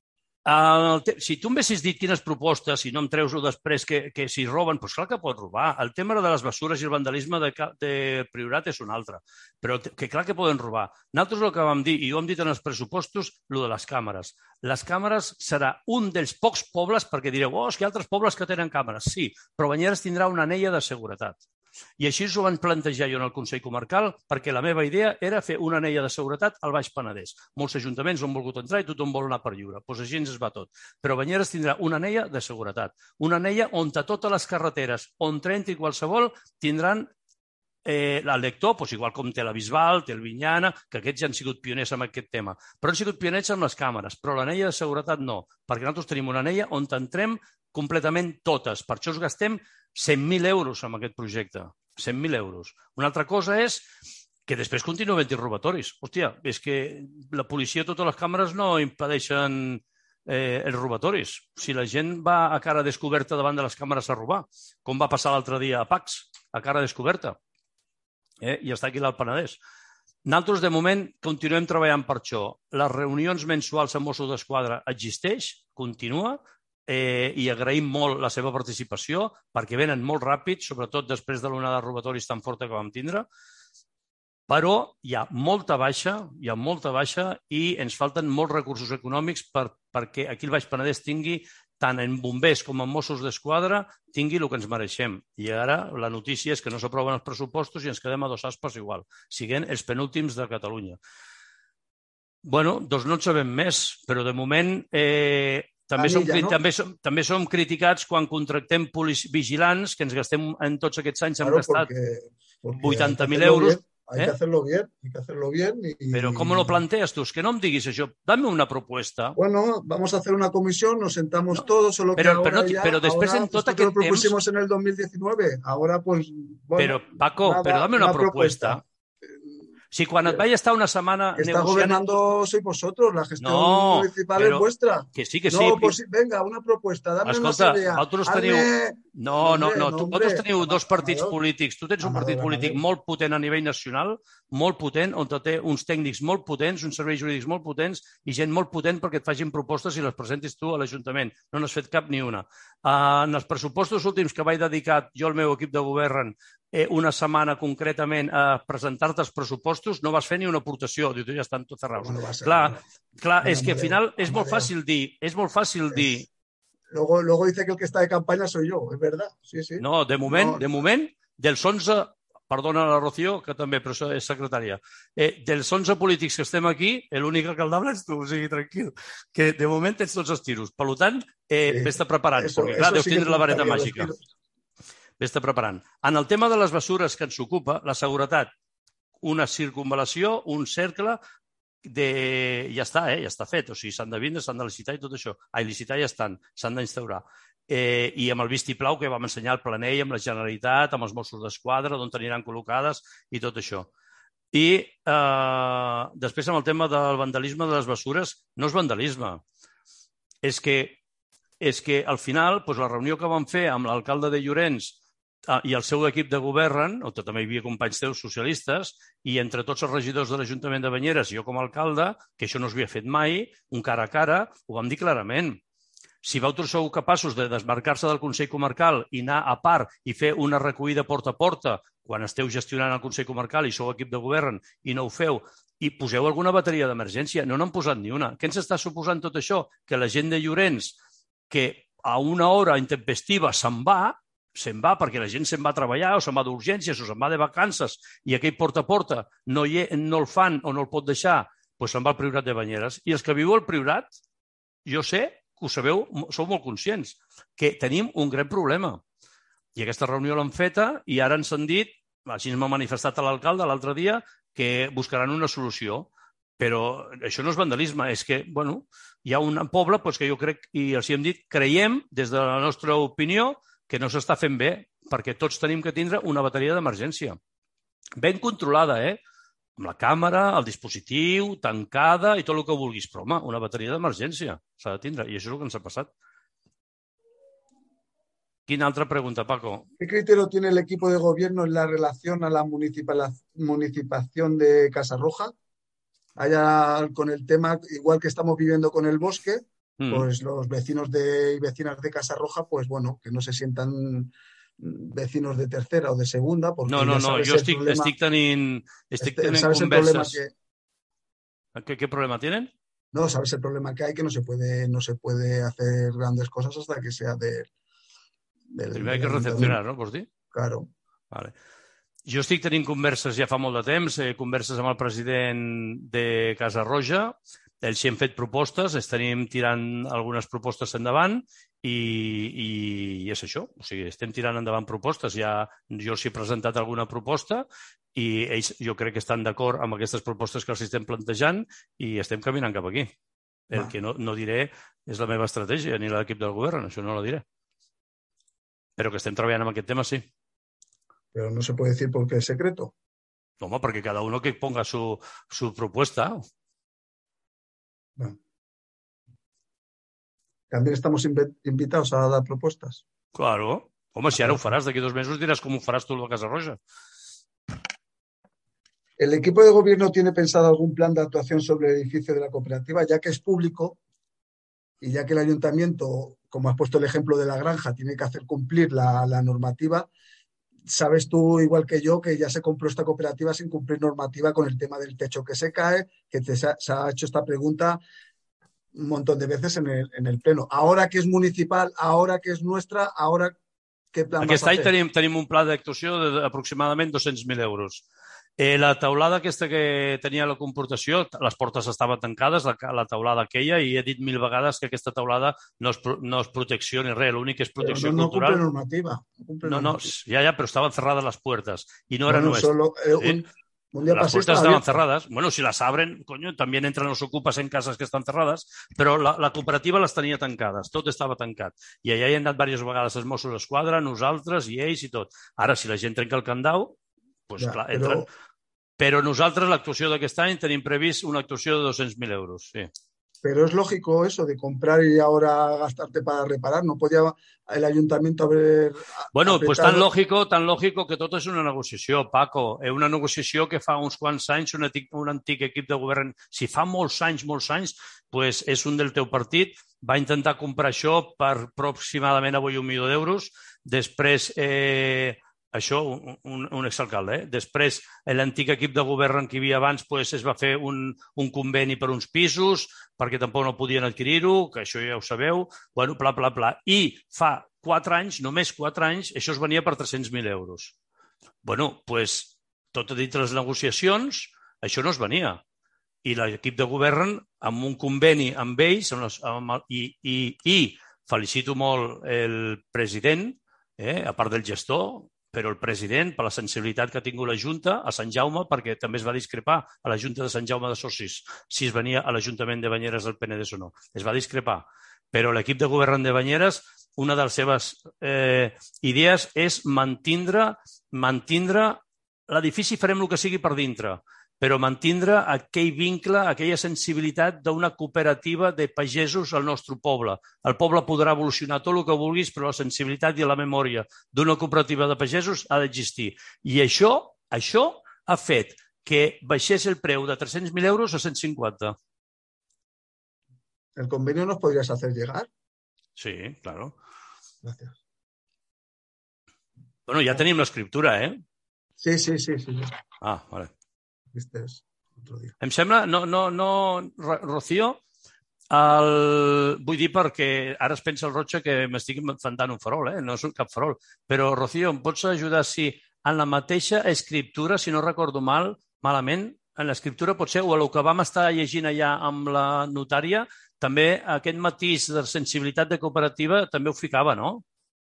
Si tu em haguessis dit quines propostes, si no em treus-ho després que s'hi roben, doncs clar que pot robar. El tema de les bessures i el vandalisme de Priorat és un altre, però que clar que poden robar. Nosaltres el que vam dir, i ho hem dit en els pressupostos, el de les càmeres. Les càmeres serà un dels pocs pobles, perquè direu, és que hi ha altres pobles que tenen càmeres. Sí, però Banyeres tindrà una anella de seguretat. I així ho van plantejar jo en el Consell Comarcal, perquè la meva idea era fer una anella de seguretat al Baix Penedès. Molts ajuntaments han volgut entrar i tothom vol anar per lliure. Doncs així ens va tot. Però Banyeres tindrà una anella de seguretat. Una anella on a totes les carreteres on entri qualsevol tindran el lector, igual com té la Bisbal, té el Vinyana, que aquests ja han sigut pioners en aquest tema. Però han sigut pioners amb les càmeres, però l'anella de seguretat no, perquè nosaltres tenim una anella on entrem completament totes. Per això us gastem 100.000 euros amb aquest projecte. 100.000 euros. Una altra cosa és que després continua havent-hi robatoris. Hòstia, és que la policia, totes les càmeres no impedeixen els robatoris. Si la gent va a cara descoberta davant de les càmeres a robar, com va passar l'altre dia a Pacs, a cara descoberta, i està aquí l'Alt Penedès. Nosaltres, de moment, continuem treballant per això. Les reunions mensuals amb Mossos d'Esquadra existeix, continua, i agraïm molt la seva participació perquè venen molt ràpid, sobretot després de l'onada de robatoris tan forta que vam tindre, però hi ha molta baixa i ens falten molts recursos econòmics perquè aquí el Baix Penedès tingui, tant en bombers com en Mossos d'Esquadra, tingui el que ens mereixem. I ara la notícia és que no s'aproven els pressupostos i ens quedem a 2 aspes igual, siguent els penúltims de Catalunya. Bueno, doncs no en sabem més, però de moment també som criticats quan contractem vigilants, que ens gastem en tots aquests anys, hem gastat 80.000 euros. Hay que hacerlo bien. Pero ¿cómo lo planteas tú? Es que no me digas eso. Dame una propuesta. Bueno, vamos a hacer una comisión, nos sentamos todos, solo que pero después en tot aquest temps... Lo propusimos en el 2019, ahora pues... Bueno, pero Paco, pero dame una propuesta. Si quan et vaig estar una setmana negociant... gobernando sois vosotros, la gestión municipal es vuestra. Que sí, que sí. No, pues venga, una propuesta, dame una idea. Vosaltres teniu... Vosaltres teniu 2 partits polítics. Tu tens un partit polític molt potent a nivell nacional, molt potent, on té uns tècnics molt potents, uns serveis jurídics molt potents i gent molt potent perquè et facin propostes i les presentis tu a l'Ajuntament. No n'has fet cap ni una. En els pressupostos últims que vaig dedicar jo al meu equip de govern una setmana concretament a presentar-te els pressupostos, no vas fer ni una aportació. Dius, ja estan tots cerrados. Clar, és que al final és molt fàcil dir... Luego dice que el que está de campaña soy yo, es verdad. Sí. No, de moment, dels 11... Perdona la Rocío, que també, però és secretària. Dels 11 polítics que estem aquí, l'únic alcaldable ets tu, o sigui, tranquil. Que de moment tens tots els tiros. Per tant, vés-te preparant, perquè clar, deus tindre la vareta màgica. Vés-te preparant. En el tema de les bessures que ens ocupa, la seguretat, una circunvalació, un cercle, ja està fet. O sigui, s'han de vindre, s'han de licitar i tot això. Licitar ja estan, s'han d'instaurar. I amb el vistiplau que vam ensenyar el Planell, amb la Generalitat, amb els Mossos d'Esquadra, d'on aniran col·locades i tot això. I després amb el tema del vandalisme de les bessures, no és vandalisme. És que al final, la reunió que vam fer amb l'alcalde de Llorenç i el seu equip de govern, on també hi havia companys teus socialistes, i entre tots els regidors de l'Ajuntament de Banyeres i jo com a alcalde, que això no s'havia fet mai, un cara a cara, ho vam dir clarament. Si vosaltres sou capaços de desmarcar-se del Consell Comarcal i anar a part i fer una recollida porta a porta quan esteu gestionant el Consell Comarcal i sou equip de govern i no ho feu, i poseu alguna bateria d'emergència, no n'han posat ni una. Què ens està suposant tot això? Que la gent de Llorenç, que a una hora intempestiva se'n va perquè la gent se'n va a treballar o se'n va d'urgències o se'n va de vacances i aquell porta a porta no el fan o no el pot deixar, doncs se'n va al Priorat de Banyeres. I els que viu al Priorat, jo sé que ho sabeu, sou molt conscients, que tenim un gran problema. I aquesta reunió l'han feta i ara ens han dit, així m'ha manifestat l'alcalde l'altre dia, que buscaran una solució. Però això no és vandalisme, és que, hi ha un poble que jo crec, i els hem dit, creiem, des de la nostra opinió, que no s'està fent bé, perquè tots tenim que tindre una bateria d'emergència. Ben controlada, amb la càmera, el dispositiu, tancada i tot el que vulguis. Però, home, una bateria d'emergència s'ha de tindre, i això és el que ens ha passat. Quina altra pregunta, Paco? ¿Qué criterio tiene el equipo de gobierno en la relación a la municipalización de Casa Roja? Allá con el tema, igual que estamos viviendo con el bosque, pues los vecinos y vecinas de Casa Roja, pues bueno, que no se sientan vecinos de tercera o de segunda, porque No, jo estic tenint ¿sabes el problema converses. ¿Qué problema tienen? No, sabes el problema que hay, que no se puede hacer grandes cosas hasta que sea del Primer hay que recepcionar, no? Vols dir? Claro. Vale. Jo estic tenint converses ja fa molt de temps, converses amb el president de Casa Roja. Ells sí han fet propostes, estem tirant algunes propostes endavant i és això. O sigui, estem tirant endavant propostes. Ja jo els he presentat alguna proposta i ells jo crec que estan d'acord amb aquestes propostes que els estem plantejant i estem caminant cap aquí. El que no diré és la meva estratègia ni l'equip del govern, això no la diré. Però que estem treballant amb aquest tema, sí. Pero no se puede decir porque es secreto. No, porque cada uno que ponga su propuesta. Bueno. También estamos invitados a dar propuestas. Claro. Home, si ara ho faràs, d'aquí 2 mesos diràs com ho faràs tu a Casa Roja. ¿El equipo de gobierno tiene pensado algún plan de actuación sobre el edificio de la cooperativa, ya que es público y ya que el ayuntamiento, como has puesto el ejemplo de la granja, tiene que hacer cumplir la normativa? Sabes tú, igual que yo, que ya se compró esta cooperativa sin cumplir normativa con el tema del techo que se cae, que se ha hecho esta pregunta un montón de veces en el pleno. Ahora que es municipal, ahora que es nuestra, ahora què plan vas a fer? Aquest any tenim un pla d'actuació d'aproximadament 200.000 euros. La taulada aquesta que tenia la comportació, les portes estaven tancades, la taulada aquella, i he dit 1000 vegades que aquesta taulada no és protecció ni res, l'únic és protecció cultural. No cumple normativa. No, ja, pero estaban cerradas las puertas y no era nuestro. Un día las puertas estaban cerradas. Bueno, si las abren, coño, también entran los ocupas en casas que estan cerrades, però la cooperativa les tenia tancades, tot estava tancat. I allà hi han anat diverses vegades els Mossos d'Esquadra, nosaltres i ells i tot. Ara, si la gent trenca el candau, pues ja, clar, entren. Però nosaltres, l'actuació d'aquest any, tenim previst una actuació de 200.000 euros, sí. Pero es lógico eso de comprar y ahora gastarte para reparar. ¿No podía el ayuntamiento haber... Bueno, pues tan lógico que tot és una negociació, Paco. Una negociació que fa uns quants anys un antic equip de govern, si fa molts anys, pues és un del teu partit, va intentar comprar això per aproximadament avui 1 milió d'euros. Després... Això, un exalcalde. Després, l'antic equip de govern que hi havia abans es va fer un conveni per uns pisos perquè tampoc no podien adquirir-ho, que això ja ho sabeu. Bueno, bla, bla, bla. I fa 4 anys, només 4 anys, això es venia per 300.000 euros. Bueno, doncs, tot dintre les negociacions, això no es venia. I l'equip de govern, amb un conveni amb ells, i felicito molt el president, a part del gestor, però el president, per la sensibilitat que ha tingut la Junta, a Sant Jaume, perquè també es va discrepar a la Junta de Sant Jaume de Socis si es venia a l'Ajuntament de Banyeres del Penedès o no. Es va discrepar. Però l'equip de govern de Banyeres, una de les seves idees és mantindre l'edifici, farem el que sigui per dintre, però mantindre aquell vincle, aquella sensibilitat d'una cooperativa de pagesos al nostre poble. El poble podrà evolucionar tot el que vulguis, però la sensibilitat i la memòria d'una cooperativa de pagesos ha d'existir. I això ha fet que baixés el preu de 300.000 euros a 150. ¿El convenio nos podrías hacer llegar? Sí, claro. Gracias. Bueno, ja tenim l'escriptura, eh? Sí. Ah, vale. Este es otro día. Em sembla, Rocío, vull dir perquè ara es pensa el Rocha que m'estic inventant un farol, no és cap farol, però Rocío, em pots ajudar si en la mateixa escriptura, si no recordo malament, en l'escriptura potser, o el que vam estar llegint allà amb la notària, també aquest matís de sensibilitat de cooperativa també ho ficava, no?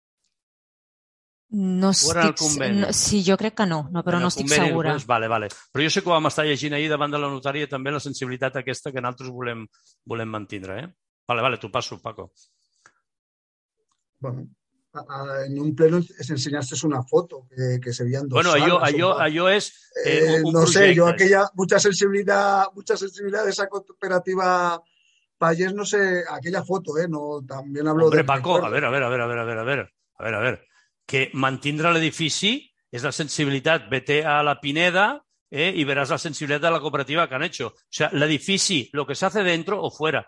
No estic... Sí, jo crec que no, però no estic segura. Vale. Però jo sé que ho vam estar llegint ahir davant de la notària també la sensibilitat aquesta que nosaltres volem mantindre. Vale, t'ho passo, Paco. Bueno, en un pleno enseñaste una foto que se veían 2 salas. Bueno, allò és un no projecte. Sé, yo aquella mucha sensibilidad de esa cooperativa Payés, no sé, aquella foto, no, también hablo de... Hombre, Paco, a ver. Que mantindre l'edifici és la sensibilitat. Vete a la Pineda y verás la sensibilidad de la cooperativa que han hecho. O sea, l'edifici, lo que se hace dentro o fuera,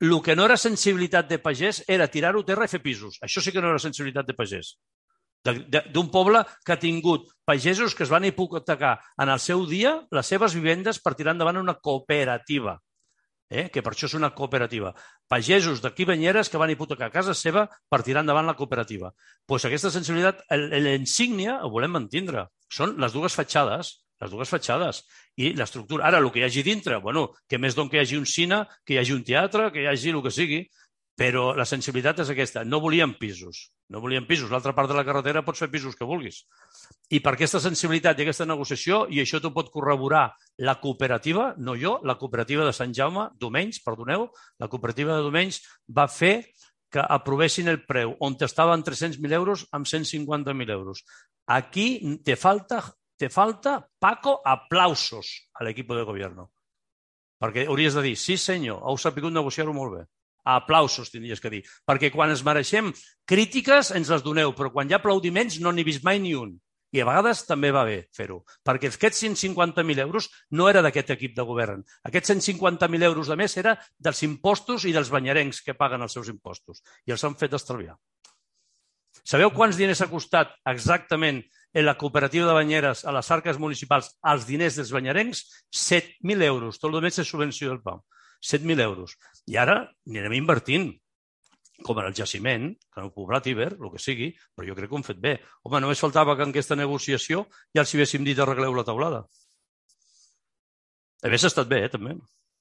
el que no era sensibilitat de pagès era tirar-ho a terra i fer pisos. Això sí que no era sensibilitat de pagès. D'un poble que ha tingut pagesos que es van hipotecar en el seu dia les seves vivendes per tirar endavant una cooperativa, que per això és una cooperativa. Pagesos d'aquí Banyeres que van hipotecar casa seva per tirar endavant la cooperativa. Doncs aquesta sensibilitat, l'insígnia, ho volem mantindre. Són les dues fatxades i l'estructura. Ara, el que hi hagi dintre, bueno, que més don que hi hagi un cine, que hi hagi un teatre, que hi hagi el que sigui, però la sensibilitat és aquesta. No volíem pisos. L'altra part de la carretera pots fer pisos que vulguis. I per aquesta sensibilitat i aquesta negociació, i això t'ho pot corroborar la cooperativa, no jo, la cooperativa de Sant Jaume, Domenys, perdoneu, la cooperativa de Domenys va fer que aprovessin el preu, on estaven 300.000 euros amb 150.000 euros. Aquí te falta, Paco, aplausos a l'equip de gobierno. Perquè hauries de dir, sí senyor, heu sabut negociar-ho molt bé. Aplausos tindries que dir. Perquè quan es mereixem crítiques ens les doneu, però quan hi ha aplaudiments no n'he vist mai ni un. I a vegades també va bé fer-ho. Perquè aquests 150.000 euros no era d'aquest equip de govern. Aquests 150.000 euros de més era dels impostos i dels banyerencs que paguen els seus impostos. I els han fet estalviar. Sabeu quants diners ha costat exactament en la cooperativa de Banyeres a les arques municipals els diners dels banyerencs? 7.000 euros. Tot el més és subvenció del PAU. 7.000 euros. I ara anirem invertint, com en el jaciment, que en el poblat Iber, el que sigui, però jo crec que ho hem fet bé. Home, només faltava que en aquesta negociació ja els haguéssim dit arregleu la taulada. Hauria estat bé, també.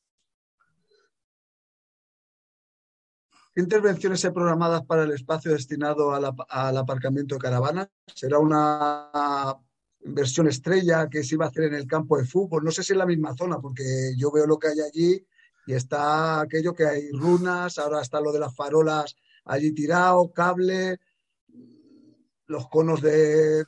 ¿Qué intervenciones hay programadas para el espacio destinado al aparcamiento de caravanas? ¿Será una inversión estrella que se iba a hacer en el campo de fútbol? No sé si en la misma zona, porque yo veo lo que hay allí y está aquello que hay runas, ahora está lo de las farolas allí tirado, cable, los conos de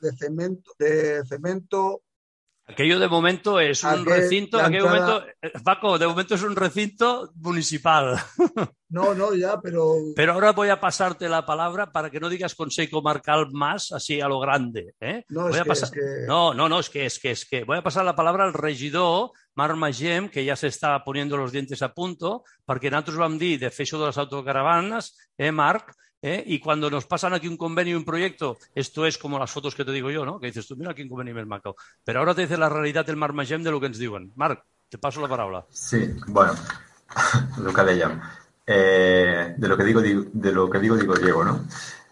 cemento. Aquello de momento es un recinto, Paco, de momento es un recinto municipal. No, ya, pero... Pero ahora voy a pasarte la palabra para que no digas Consejo Comarcal más así a lo grande. No, es que... No, es que voy a pasar la palabra al regidor Marc Magem, que ya se está poniendo los dientes a punto, perquè nosaltres vam dir de fer això de les autocaravanes, Marc, y cuando nos pasan aquí un convenio y un proyecto, esto es como las fotos que te digo yo, ¿no? Que dices tú, mira aquí un convenio más maco. Pero ahora te dice la realidad el Marc Magem de lo que ens diuen. Marc, te paso la paraula. Sí, bueno, el que dèiem. De lo que digo Diego, no?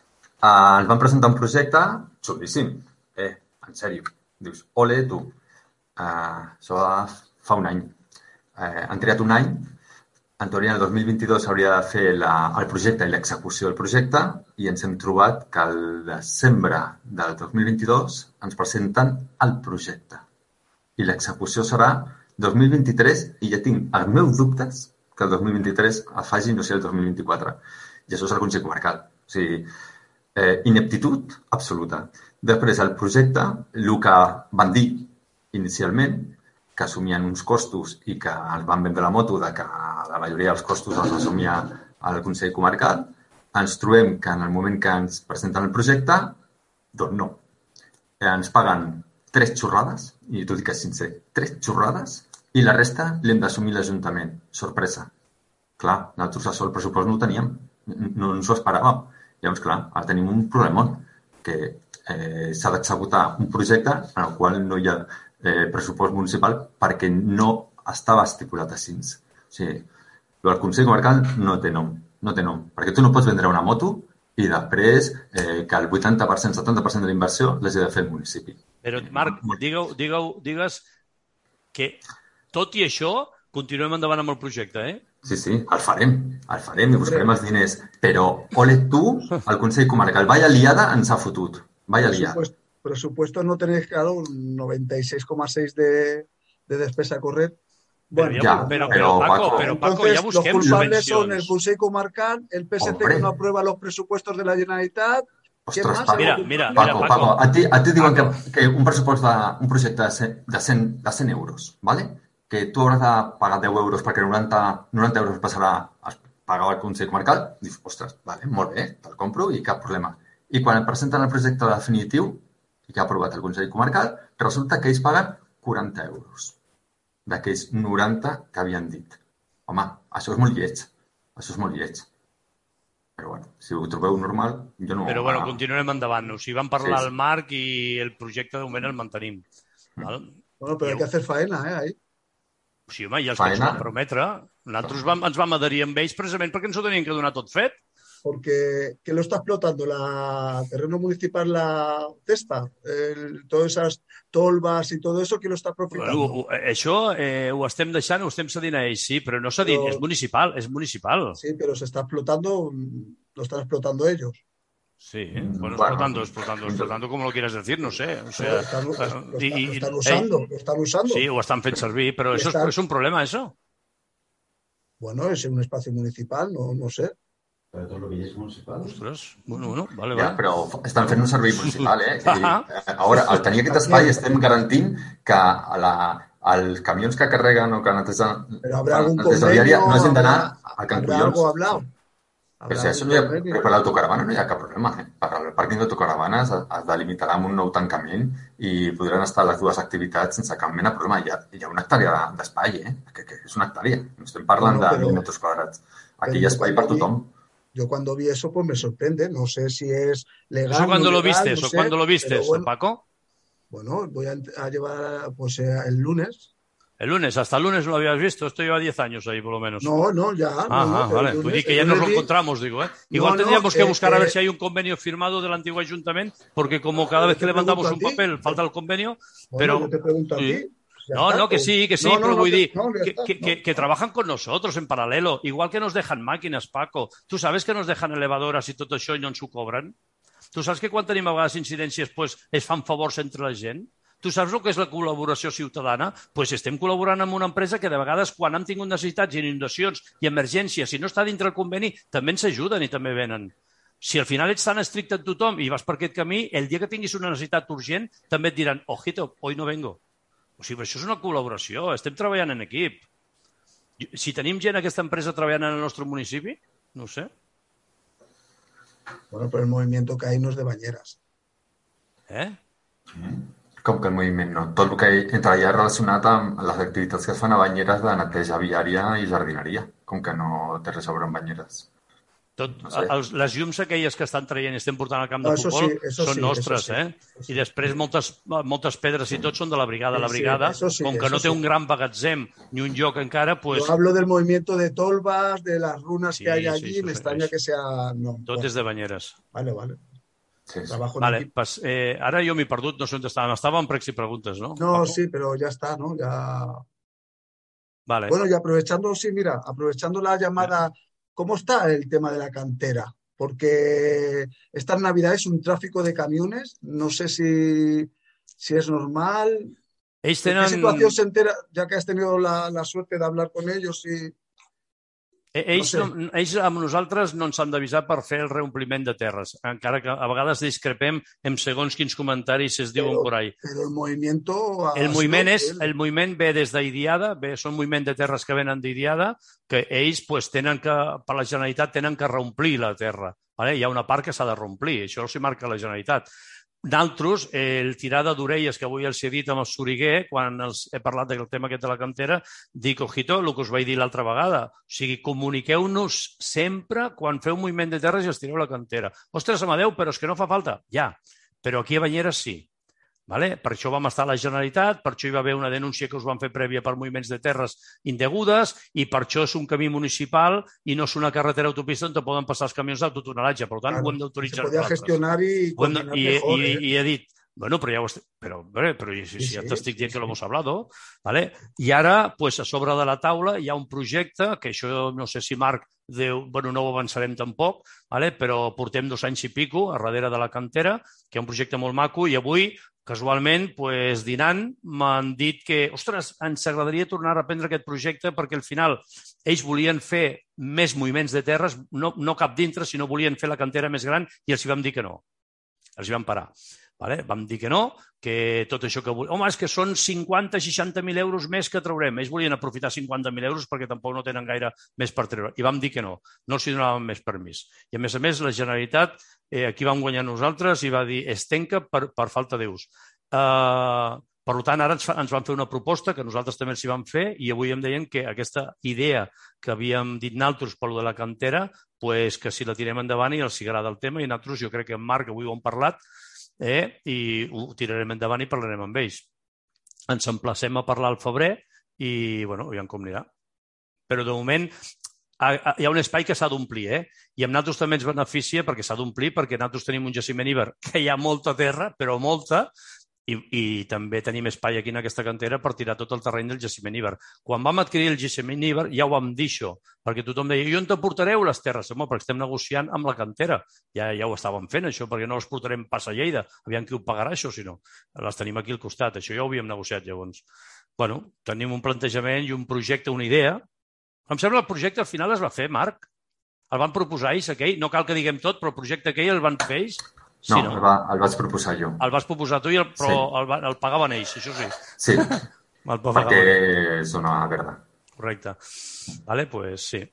Ens van presentar un projecte xulíssim. En sèrio. Dius, ole, tu. Això fa un any. Han triat un any. En teoria, el 2022 s'hauria de fer el projecte i l'execució del projecte i ens hem trobat que al desembre del 2022 ens presenten el projecte. I l'execució serà 2023 i ja tinc els meus dubtes que el 2023 el faci, no sé, el 2024. I això és el Consell Comarcal. O sigui, ineptitud absoluta. Després, el projecte, el que van dir inicialment, que assumien uns costos i que ens van vendre la moto de que la majoria dels costos els assumia el Consell Comarcal, ens trobem que en el moment que ens presenten el projecte, doncs no. Ens paguen 3 xorrades, i t'ho dic sincer, 3 xorrades, i la resta l'hem d'assumir l'Ajuntament. Sorpresa. Clar, nosaltres això el pressupost no ho teníem, no ens ho esperàvem. Llavors, clar, ara tenim un problemón, que s'ha d'executar un projecte en el qual no hi ha pressupost municipal perquè no estava estipulat així. O sigui, el Consell Comarcal no té nom, perquè tu no pots vendre una moto i després que el 80%, 70% de la inversió l'hagi de fer el municipi. Però, Marc, digues que tot i això continuem endavant amb el projecte, Sí, el farem i buscarem els diners. Però, ole tu, el Consell Comarcal, vaya liada ens ha fotut. Vaya liada. Presupuesto no tenéis, claro, un 96,6 de despesa a correr. Bueno, pero Paco, ya busquemos los culpables son el Consejo Comarcal, el PSC que no aprueba los presupuestos de la Generalitat. Ostres, Paco, mira, Paco, a ti diuen que un pressupost d'un projecte de 100 euros, ¿vale? Que tu hauràs de pagar 10 euros perquè 90 euros passarà a pagar al Consell Comarcal. Dius, ostres, vale, molt bé, te'l compro i cap problema. I quan et presenten el projecte definitiu i que ha aprovat el Consell Comarcal, resulta que ells paguen 40 euros d'aquells 90 que havien dit. Home, això és molt lleig. Això és molt lleig. Però bueno, si ho trobeu normal, jo no... Però bueno, continuarem endavant. O sigui, vam parlar Sí. al Marc i el projecte de moment el mantenim. Val? Bueno, pero hay que hacer faena, ahí. Sí, home, ja els que ens Faena. van prometre. Nosaltres ens vam adherir amb ells precisament perquè ens ho tenien que donar tot fet. Porque ¿qué lo está explotando? ¿La terreno municipal, la Tespa? Todas esas tolvas y todo eso, ¿quién lo está profitando? Això ho estem deixant, ho estem cedint a ells, sí, però no cedint, és municipal, és municipal. Sí, pero se está explotando, lo están explotando ellos. Sí, bueno, Bueno. explotando como lo quieras decir, no sé. O Lo sea, están, lo y- están usando, lo están usando. Sí, ho estan fent servir, però I això estan- és un problema, això. Bueno, es un espacio municipal, no sé. Però tot el que hi és municipal. Ostres, bueno, vale, Ja, vale. però estan fent un servei municipal, eh? Ah. Ara, al tenir aquest espai estem garantint que els camions que carreguen o que netegen Pero habrá algún la neteja viària convenio, no hagin d'anar a Can habrá Collons. algo hablado. Però, Habrá si això algún no hi ha, convenio. però per l'autocaravana no hi ha cap problema. Per al pàrquing d'autocaravanes es delimitarà amb un nou tancament i podran estar les dues activitats sense cap mena de problema. Hi ha una hectàrea d'espai, que és una hectàrea. No estem parlant Bueno, de però- 1.000 metres quadrats. Aquí però hi ha espai per tothom. Yo cuando vi eso, pues me sorprende. No sé si es legal. ¿Eso cuándo no lo legal, vistes? no ¿O sé, cuándo lo vistes, pero bueno, Paco? bueno, voy a llevar pues el lunes. El lunes, hasta el lunes no lo habías visto. Esto lleva 10 años ahí, por lo menos. No, ya. Ah, no, pero vale. el Vull lunes- dir que el ya nos lunes lo vi- encontramos, digo, ¿eh? Igual No, tendríamos que buscar a ver que- si hay un convenio firmado del antiguo ayuntamiento, porque como cada vez que te levantamos un pregunto a ti. papel falta el convenio, Bueno, pero... yo te pregunto a Sí. ti. Ya No, está, no, que pues. sí, No, pero voy a decir no, ya está, que trabajan con nosotros en paralelo, igual que nos dejan máquinas, Paco. Tu sabes que nos dejan elevadoras i tot això i no ens ho cobren? Tu saps que quan tenim a vegades incidències pues, es fan favors entre la gent? Tu saps el que és la col·laboració ciutadana? Pues estem col·laborant amb una empresa que de vegades quan han tingut necessitats i inundacions i emergències, si no està dintre el conveni, també ens ajuden i també venen. Si al final ets tan estricte amb tothom i vas per aquest camí, el dia que tinguis una necessitat urgent també et diran, ojito, hoy no vengo. O sigui, això és una col·laboració, estem treballant en equip. Si tenim gent a aquesta empresa treballant en el nostre municipi, no ho sé. Bueno, pero el movimiento que hay no es de bañeras. Com que el moviment no. Tot el que entra allà és relacionat amb les activitats que es fan a banyeres de neteja viària i jardineria, com que no té res a veure amb banyeres. Tot, No sé. les llums aquelles que estan traient i estem portant al camp de No, eso futbol sí, eso són sí, nostres, eso sí, eh? I després moltes pedres i tot són de la brigada. La Sí, brigada, eso sí, com que no eso té sí. un gran magatzem ni un lloc encara, pues, Yo hablo del movimiento de tolvas, de las runas Sí, que hay sí, allí. eso Me sí, extraña eso. que sea. No, tot bueno, és de banyeres. vale. Sí, sí. Trabajo en Vale, equipo. pues, ara jo m'he perdut, no sé on estàvem. Estàvem en pregs i preguntes, no? No, Paco? sí, pero ya está, ¿no? Ya. Vale. Bueno, y aprovechando, sí, mira, aprovechando la llamada, ¿cómo está el tema de la cantera? Porque estas Navidades un tráfico de camiones, no sé si es normal. Ells ¿En qué tenen... situación se entera, ya que has tenido la suerte de hablar con ellos? Y... Ells, No sé. ells amb nosaltres no ens han d'avisar per fer el reompliment de terres, encara que a vegades discrepem en segons quins comentaris es diuen por ahí. Pero el movimiento... ha El sido el moviment ve des d'Idiada, són moviment de terres que venen d'Idiada, que ells pues, tenen que, per la Generalitat tenen que reomplir la terra. Vale? Hi ha una part que s'ha de reomplir, això s'hi marca la Generalitat. D'altres, el tirada d'orelles que avui els he dit amb el Soriguer, quan els he parlat del tema aquest de la cantera, dic, ojito, el que us vaig dir l'altra vegada. O sigui, comuniqueu-nos sempre quan feu un moviment de terres i estireu la cantera. Ostres, Amadeu, però és que no fa falta. Ja, però aquí a Banyeres sí. Vale? Per això vam estar a la Generalitat, per això hi va haver una denúncia que us van fer prèvia per moviments de terres indegudes i per això és un camí municipal i no és una carretera autopista on poden passar els camions d'autotunelatge. Per tant, Claro, ho hem d'autoritzar se podía nosaltres. gestionar y coordinar mejor, ¿eh? I he dit, bueno, però ja ho estic... Però si Sí, ja sí, t'estic dient sí, que lo sí. hemos hablado, ¿vale? I ara, pues, a sobre de la taula hi ha un projecte, que això no sé si Marc diu, bueno, no ho avançarem tampoc, ¿vale? Però portem 2 anys i pico a darrere de la cantera, que és un projecte molt maco, i avui, casualment, pues, dinant, m'han dit que, ostres, ens agradaria tornar a reprendre aquest projecte perquè al final ells volien fer més moviments de terres, no cap dintre, sinó volien fer la cantera més gran i els hi vam dir que no. Els hi vam parar. Vale? Vam dir que no, que tot això que... Home, és que són 50-60.000 euros més que traurem. Ells volien aprofitar 50.000 euros perquè tampoc no tenen gaire més per treure. I vam dir que no, no els donàvem més permís. I a més, la Generalitat, aquí vam guanyar nosaltres i va dir es tanca per falta d'ús. Per tant, ara ens van fer una proposta que nosaltres també els hi vam fer i avui em deien que aquesta idea que havíem dit nosaltres per lo de la cantera, pues, que si la tirem endavant i els agrada el tema i nosaltres, jo crec que en Marc avui ho hem parlat i ho tirarem endavant i parlarem amb ells. Ens emplacem a parlar al febrer i, bueno, aviam com anirà. Però de moment hi ha un espai que s'ha d'omplir, i amb nosaltres també ens beneficia perquè s'ha d'omplir, perquè nosaltres tenim un jaciment Iber que hi ha molta terra, però molta, i també tenim espai aquí en aquesta cantera per tirar tot el terreny del jaciment Iber. Quan vam adquirir el jaciment Iber ja ho vam dir això, perquè tothom deia, i on te portareu les terres? Home, perquè estem negociant amb la cantera. Ja ho estàvem fent, això, perquè no les portarem pas a Lleida. Aviam qui ho pagarà, això, si no. Les tenim aquí al costat. Això ja ho havíem negociat, llavors. Bueno, tenim un plantejament i un projecte, una idea. Em sembla que el projecte al final es va fer, Marc. El van proposar ells, aquell. No cal que diguem tot, però el projecte aquell el van fer ells. Sí, no, el vaig proposar jo. El vas proposar tu, però sí. El pagaven ells, això sí. Sí, perquè és una verda. Correcte. Vale, pues sí.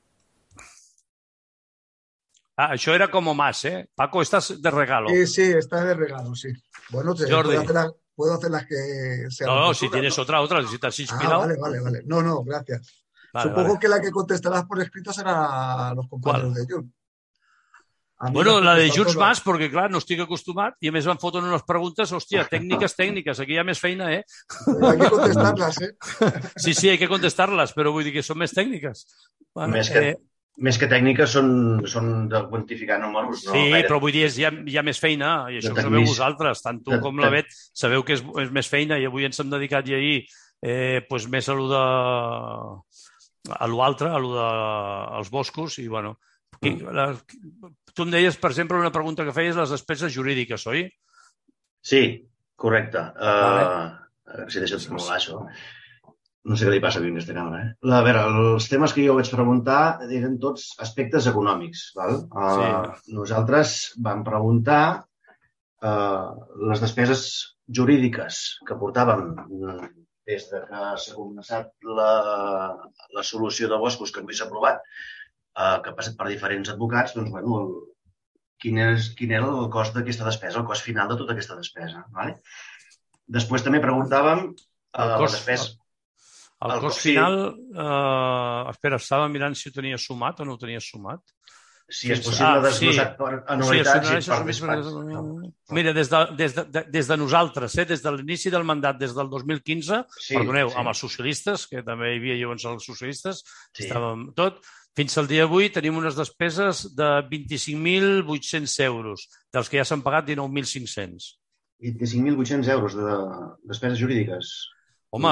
Això era como más, Paco, estás de regalo. Sí, está de regalo, sí. Bueno, puedo hacer las que sean. No, si tienes otra, si te has inspirado. Vale. No, gracias. Supongo que la que contestarás por escrito será a los compañeros de Jun. Bueno, la de Junts Mas, perquè, clar, no estic acostumat i a més van foten unes preguntes, hòstia, tècniques, aquí hi ha més feina, Hay que contestar-les, Sí, hay que contestar-les, però vull dir que són més tècniques. Més que tècniques són de quantificar números, no? Sí, però vull dir, hi ha més feina, i això ho sabeu vosaltres, tant tu com la Bet, sabeu que és més feina, i avui ens hem dedicat i ahir més a l'altre, a lo dels boscos, i bueno... Tu em deies, per exemple, una pregunta que feies, les despeses jurídiques, oi? Sí, correcte. Si deixes de molar això. No sé què li passa a mi aquesta càmera, A veure, els temes que jo vaig preguntar eren tots aspectes econòmics, val? Nosaltres vam preguntar les despeses jurídiques que portàvem des que s'ha començat la solució de boscos que avui s'ha aprovat, que ha passat per diferents advocats, doncs, bueno, quin era el cost d'aquesta despesa, el cost final de tota aquesta despesa. Vale? Després també preguntàvem la despesa... El cost final... Espera, estava mirant si ho tenia sumat o no ho tenia sumat. Si és possible desglossat per anualitats i per despats. Mira, des de nosaltres, des de l'inici del mandat, des del 2015, perdoneu, amb els socialistes, que també hi havia llavors els socialistes, estàvem tot... Fins al dia d'avui tenim unes despeses de 25.800 euros, dels que ja s'han pagat 19.500. 25.800 euros de despeses jurídiques? Home,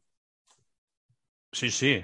sí.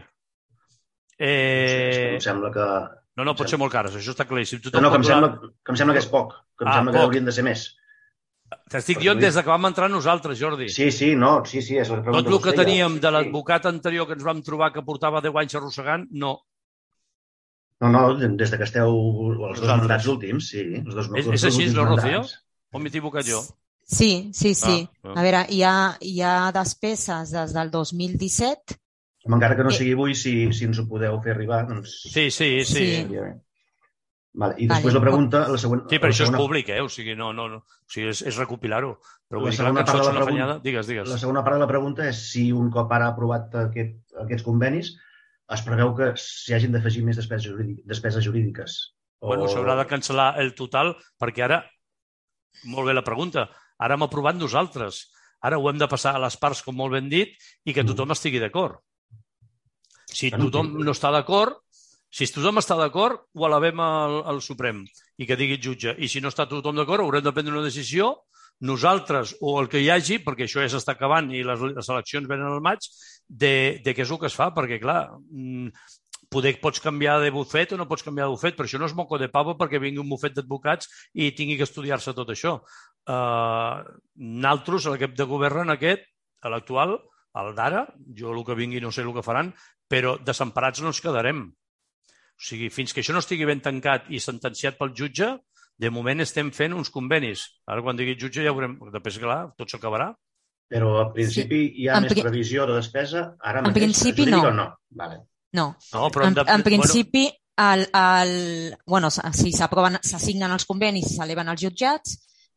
Em sembla que... No, pot ser molt cares, això està claríssim. No, que em sembla que és poc, que em sembla que haurien de ser més. T'estic dient des que vam entrar nosaltres, Jordi. Sí, és la pregunta. Tot el que teníem de l'advocat anterior que ens vam trobar que portava 10 anys arrossegant, no. No, des que esteu els dos mandats últims, sí. És així, Rocío? O m'he equivocat jo? Sí. A veure, hi ha despeses des del 2017. Encara que no sigui avui, si ens ho podeu fer arribar, doncs... Sí. Vale. I després la pregunta... Sí, però això és públic, O sigui, no. O sigui, és recopilar-ho. Però vull dir que ens fots una fanyada... Digues. La segona part de la pregunta és si un cop ara aprovat aquests convenis es preveu que s'hi hagin d'afegir més despeses jurídiques. Bueno, s'haurà de cancel·lar el total, perquè ara, molt bé la pregunta, ara hem aprovat nosaltres. Ara ho hem de passar a les parts, com molt ben dit, i que tothom estigui d'acord. Si tothom no està d'acord, si tothom està d'acord, ho elevem al Suprem i que digui el jutge. I si no està tothom d'acord, haurem de prendre una decisió, nosaltres o el que hi hagi, perquè això ja s'està acabant i les eleccions venen al maig, de què és el que es fa, perquè, clar, pots canviar de bufet o no pots canviar de bufet, però això no és moco de pavo perquè vingui un bufet d'advocats i tingui que estudiar-se tot això. Nosaltres, l'equip de govern aquest, l'actual, el d'ara, jo el que vingui no sé el que faran, però desemparats no ens quedarem. O sigui, fins que això no estigui ben tancat i sentenciat pel jutge, de moment estem fent uns convenis. Ara, quan digui el jutge, ja veurem. Després, clar, tot s'acabarà. Però, al principi, hi ha més previsió de despesa? Ara mateix? En principi, no. Vale. No. En principi, si s'aproven, s'assignen els convenis, s'eleven als jutjats,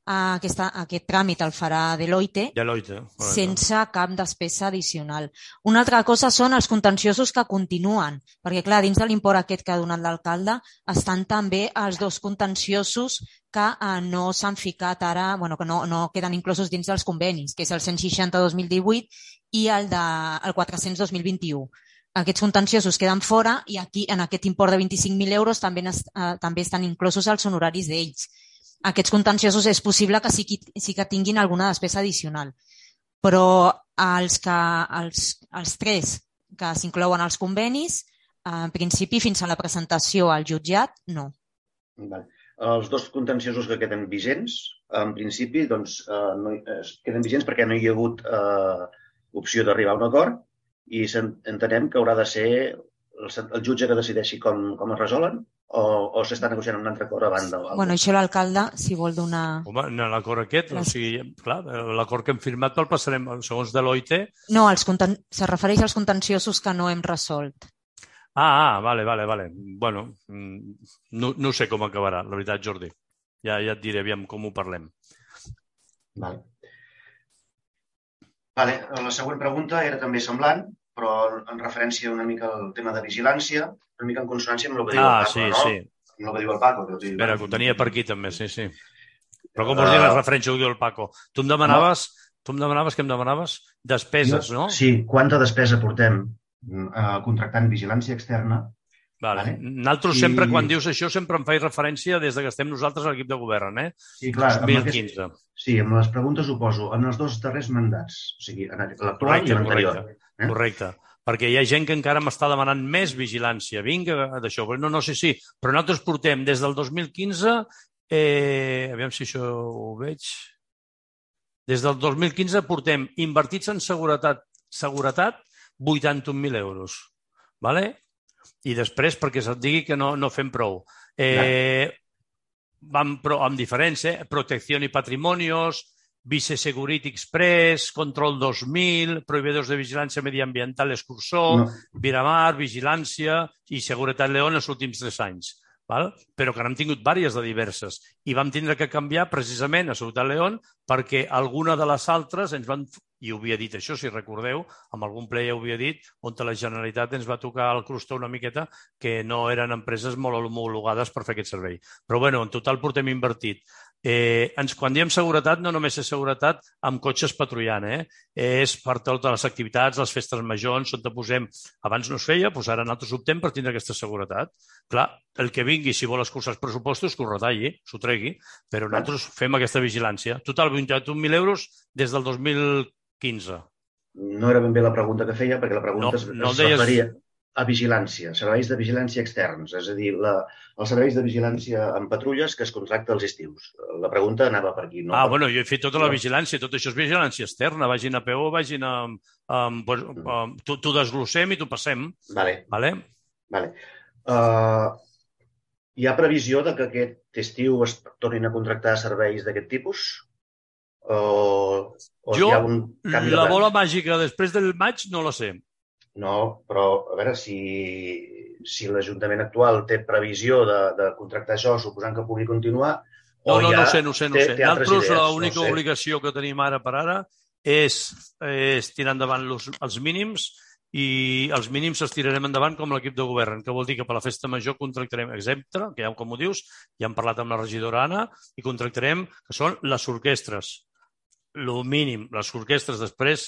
aquest tràmit el farà Deloitte sense cap despesa addicional. Una altra cosa són els contenciosos que continuen, perquè clar, dins de l'import aquest que ha donat l'alcalde estan també els 2 contenciosos que no s'han ficat ara, que no queden inclosos dins dels convenis, que és el 160-2018 i el 400-2021. Aquests contenciosos queden fora i aquí, en aquest import de 25.000 euros, també estan inclosos els honoraris d'ells. Aquests contenciosos és possible que sí que tinguin alguna despesa addicional, però els 3 que s'inclouen als convenis, en principi, fins a la presentació al jutjat, no. Els 2 contenciosos que queden vigents, en principi, queden vigents perquè no hi ha hagut opció d'arribar a un acord i entenem que haurà de ser el jutge que decideixi com es resolen o s'està negociant un altre acord a banda? Això l'alcalde, si vol donar... Home, l'acord aquest, clar, l'acord que hem firmat el passarem, segons Deloitte... No, se refereix als contenciosos que no hem resolt. Vale. Bueno, no sé com acabarà, la veritat, Jordi. Ja et diré aviam com ho parlem. Vale, la següent pregunta era també semblant, però en referència una mica al tema de vigilància, una mica en consonància amb el que diu el Paco, no? Sí. Amb el que diu el Paco. Espera, que ho tenia per aquí també, sí. Però com vols dir la referència al que diu el Paco? Tu em demanaves, què em demanaves? Despeses, no? Sí, quanta despesa portem contractant vigilància externa. Vale. Nosaltres sempre, quan dius això, sempre em faig referència des que estem nosaltres a l'equip de govern, Sí, clar. 2015. Sí, amb les preguntes ho poso. En els 2 darrers mandats, o sigui, en l'actual i l'anterior. Correcte. Perquè hi ha gent que encara m'està demanant més vigilància. Vinga, d'això. No sé si... Però nosaltres portem des del 2015... aviam si això ho veig... Des del 2015 portem invertits en seguretat 81.000 euros. Vale? I després, perquè se't digui que no fem prou. Amb diferents, protecció i patrimonios, Vice Security Express, Control 2000, Proveedors de Vigilància Mediambiental Escursor, Miramar, Vigilància i Seguretat León els últims 3 anys. Però que n'hem tingut diverses de diverses. I vam tindre que canviar precisament a Seguretat León perquè alguna de les altres ens van... I ho havia dit això, si recordeu, amb algun ple ja ho havia dit, on la Generalitat ens va tocar el crostó una miqueta que no eren empreses molt homologades per fer aquest servei. Però bueno, en total portem invertit. Quan diem seguretat, no només és seguretat amb cotxes patrullant, és per totes les activitats, les festes majors, on posem... Abans no es feia, doncs ara nosaltres optem per tindre aquesta seguretat. Clar, el que vingui, si vol escurçar els pressupostos, que ho retalli, s'ho tregui, però nosaltres fem aquesta vigilància. Total, 21.000 euros des del 2015. No era ben bé la pregunta que feia, perquè la pregunta es referia a vigilància, serveis de vigilància externs, és a dir, els serveis de vigilància en patrulles que es contracta als estius. La pregunta anava per aquí. Bueno, jo he fet tota la vigilància, tot això és vigilància externa, vagin a PO, vagin a... T'ho desglossem i t'ho passem. Vale. Hi ha previsió de que aquest estiu es tornin a contractar serveis d'aquest tipus? La bola màgica després del maig no la sé. No, però a veure si l'Ajuntament actual té previsió de contractar això, suposant que pugui continuar, no ho sé. Nosaltres l'única obligació que tenim ara per ara és tirar endavant els mínims i els mínims els tirarem endavant com l'equip de govern, que vol dir que per la festa major contractarem exemple, que ja com ho dius, ja hem parlat amb la regidora Anna, i contractarem, que són les orquestres. El mínim, les orquestres després...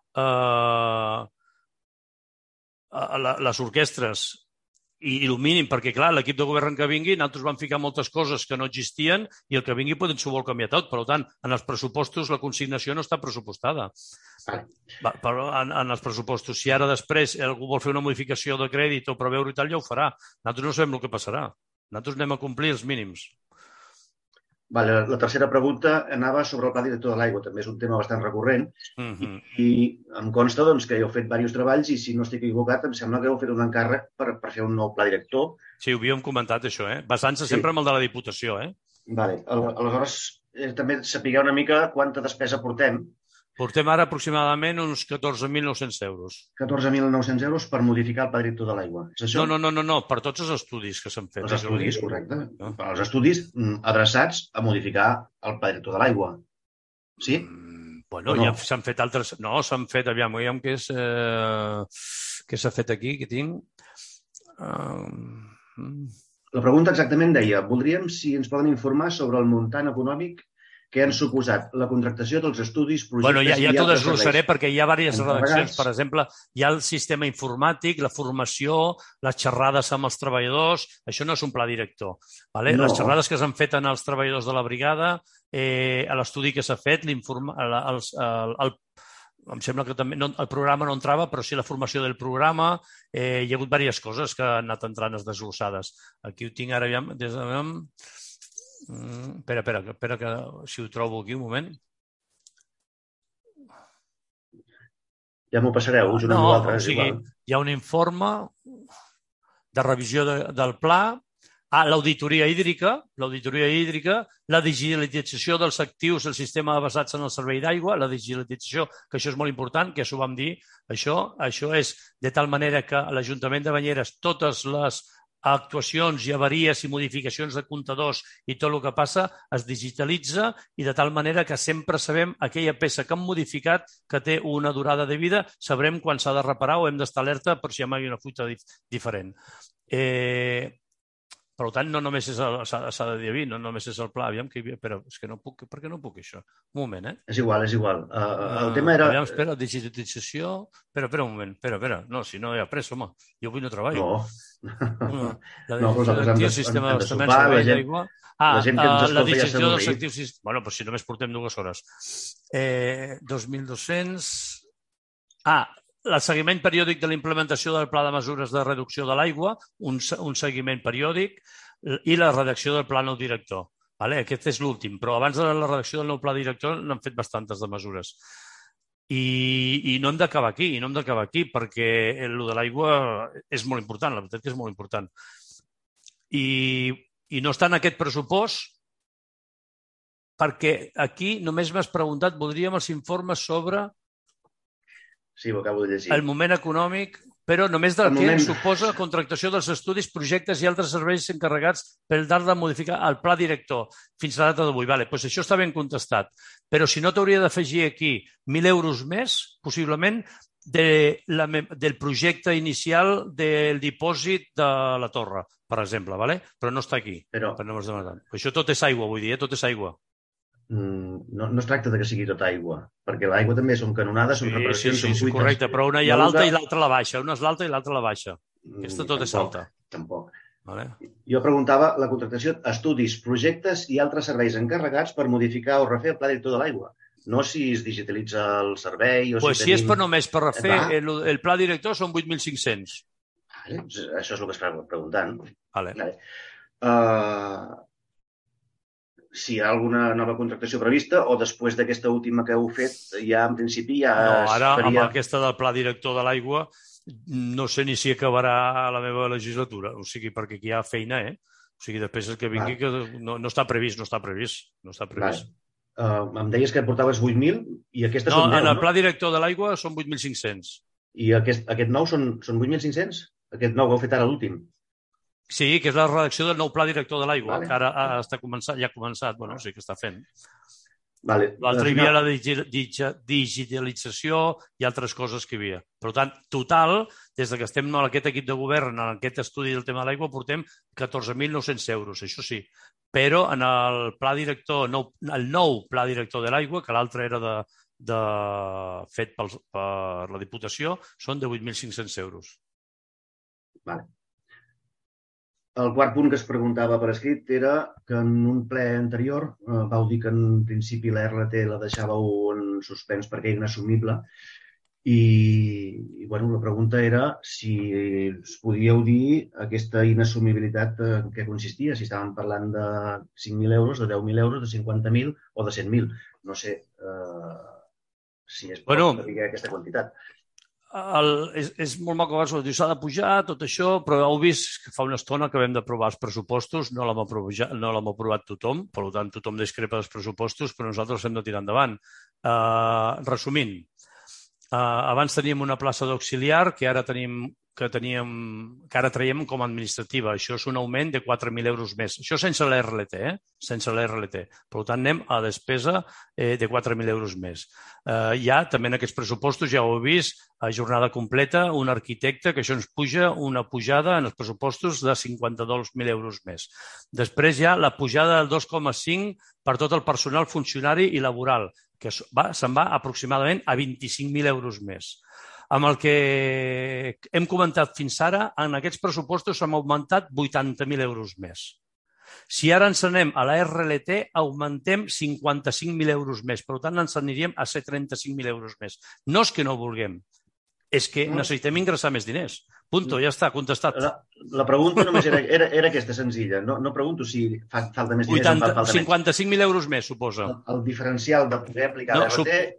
les orquestres i el mínim, perquè clar, l'equip de govern que vingui, nosaltres vam ficar moltes coses que no existien i el que vingui potser s'ho vol canviar tot. Per tant, en els pressupostos la consignació no està pressupostada. Però en els pressupostos, si ara després algú vol fer una modificació de crèdit o preveure i tal, ja ho farà. Nosaltres no sabem el que passarà. Nosaltres anem a complir els mínims. La tercera pregunta anava sobre el Pla Director de l'Aigua. També és un tema bastant recurrent i em consta que heu fet diversos treballs i, si no estic equivocat, em sembla que heu fet un encàrrec per fer un nou pla director. Sí, ho havíem comentat, això, basant-se sempre en el de la Diputació. Aleshores, també sapigueu una mica quanta despesa portem, Portem ara aproximadament uns 14.900 euros. 14.900 euros per modificar el pla director de l'aigua. És això? No, per tots els estudis que s'han fet. Els estudis, correcte. Els estudis adreçats a modificar el pla director de l'aigua. Sí? Bueno, ja s'han fet altres... No, s'han fet, aviam què és... Què s'ha fet aquí, que tinc... La pregunta exactament deia: voldríem si ens poden informar sobre el muntant econòmic que han suposat la contractació dels estudis, projectes ja i altres t'ho serveis. desglossaré perquè hi ha diverses redaccions. Per exemple, hi ha el sistema informàtic, la formació, les xerrades amb els treballadors. Això no és un pla director. Vale? No. Les xerrades que s'han fet en els treballadors de la brigada, a l'estudi que s'ha fet, em sembla que també el programa no entrava, però sí la formació del programa. Hi ha hagut diverses coses que han anat entrant desglossades. Aquí ho tinc ara, aviam, espera, que si ho trobo aquí, un moment. Ja m'ho passareu, us una amb l'altre. O sigui, hi ha un informe de revisió del pla, l'auditoria hídrica, la digitalització dels actius del sistema basats en el servei d'aigua, la digitalització, que això és molt important, que això ho vam dir, això és de tal manera que l'Ajuntament de Banyeres, totes les actuacions i avaries i modificacions de comptadors i tot el que passa es digitalitza i de tal manera que sempre sabem aquella peça que hem modificat que té una durada de vida, sabrem quan s'ha de reparar o hem d'estar alerta per si hi ha una fuita diferent. Per tant, no només s'ha de dir, no només és el pla. Aviam, però és que no puc, per què no puc això? Un moment, És igual. El tema era... Aviam, espera, digitalització... Espera un moment, espera. No, si no hi ha pressa, home. Jo avui no treballo. La digitalització del sistema d'abastament servei d'aigua... La digitalització dels actius... Bueno, però si només portem 2 hores. 2.200... El seguiment periòdic de la implementació del Pla de Mesures de Reducció de l'Aigua, un seguiment periòdic, i la redacció del Pla Nou Director. Aquest és l'últim, però abans de la redacció del nou Pla Director n'han fet bastantes de mesures. I no hem d'acabar aquí, perquè el de l'aigua és molt important, la veritat que és molt important. I no està en aquest pressupost perquè aquí només m'has preguntat, voldríem els informes sobre... Sí, ho acabo de llegir. El moment econòmic, però només del que suposa contractació dels estudis, projectes i altres serveis encarregats per tal de modificar el pla director fins a la data d'avui. Doncs això està ben contestat. Però si no, t'hauria d'afegir aquí 1.000 euros més, possiblement, del projecte inicial del dipòsit de la torre, per exemple, però no està aquí. Això tot és aigua, vull dir, tot és aigua. No es tracta que sigui tota aigua, perquè l'aigua també són canonades, són reparacions, són fuites. Sí, correcte, però una hi ha l'alta i l'altra la baixa. Una és l'alta i l'altra la baixa. Aquesta tot és alta. Tampoc. Jo preguntava la contractació, estudis, projectes i altres serveis encarregats per modificar o refer el pla director de l'aigua. No si es digitalitza el servei o si és només per refer el pla director són 8.500. Això és el que estava preguntant. Si hi ha alguna nova contractació prevista o després d'aquesta última que heu fet, ja en principi ja es faria... No, ara amb aquesta del pla director de l'aigua no sé ni si acabarà la meva legislatura, o sigui, perquè aquí hi ha feina, O sigui, després el que vingui que no està previst. Em deies que portaves 8.000 i aquestes són 10, no? En el pla director de l'aigua són 8.500. I aquest nou són 8.500? Aquest nou que heu fet ara l'últim? Sí, que és la redacció del nou pla director de l'aigua, que ara ja ha començat, o sigui que està fent. L'altre hi havia la digitalització i altres coses que hi havia. Per tant, total, des que estem en aquest equip de govern, en aquest estudi del tema de l'aigua, portem 14.900 euros, això sí. Però en el pla director, el nou pla director de l'aigua, que l'altre era fet per la Diputació, són de 8.500 euros. Vale. El quart punt que es preguntava per escrit era que en un ple anterior vau dir que en principi la RT la deixàveu en suspens perquè era inassumible i la pregunta era si us podíeu dir aquesta inassumibilitat en què consistia, si estàvem parlant de 5.000 euros, de 10.000 euros, de 50.000 o de 100.000. No sé si es pot dir aquesta quantitat. és molt maco, diu, s'ha de pujar, tot això, però heu vist que fa una estona que vam d'aprovar els pressupostos, no l'hem aprovat tothom, per tant, tothom discrepa dels pressupostos, però nosaltres hem de tirar endavant. Resumint, abans teníem una plaça d'auxiliar que ara traiem com a administrativa. Això és un augment de 4.000 euros més. Això sense l'RLT, sense l'RLT. Per tant, anem a despesa de 4.000 euros més. Ja, també en aquests pressupostos, ja ho heu vist, a jornada completa, un arquitecte, que això ens puja una pujada en els pressupostos de 52.000 euros més. Després hi ha la pujada del 2,5 per tot el personal funcionari i laboral, que se'n va aproximadament a 25.000 euros més. Amb el que hem comentat fins ara, en aquests pressupostos hem augmentat 80.000 euros més. Si ara ens anem a la RLT, augmentem 55.000 euros més. Per tant, ens aniríem a 35.000 euros més. No és que no vulguem, és que necessitem ingressar més diners. Punto, ja està, contestat. La pregunta només era aquesta, senzilla. No pregunto si falta més diners o falta menys. 55.000 euros més, suposa. El diferencial de poder aplicar l'RT...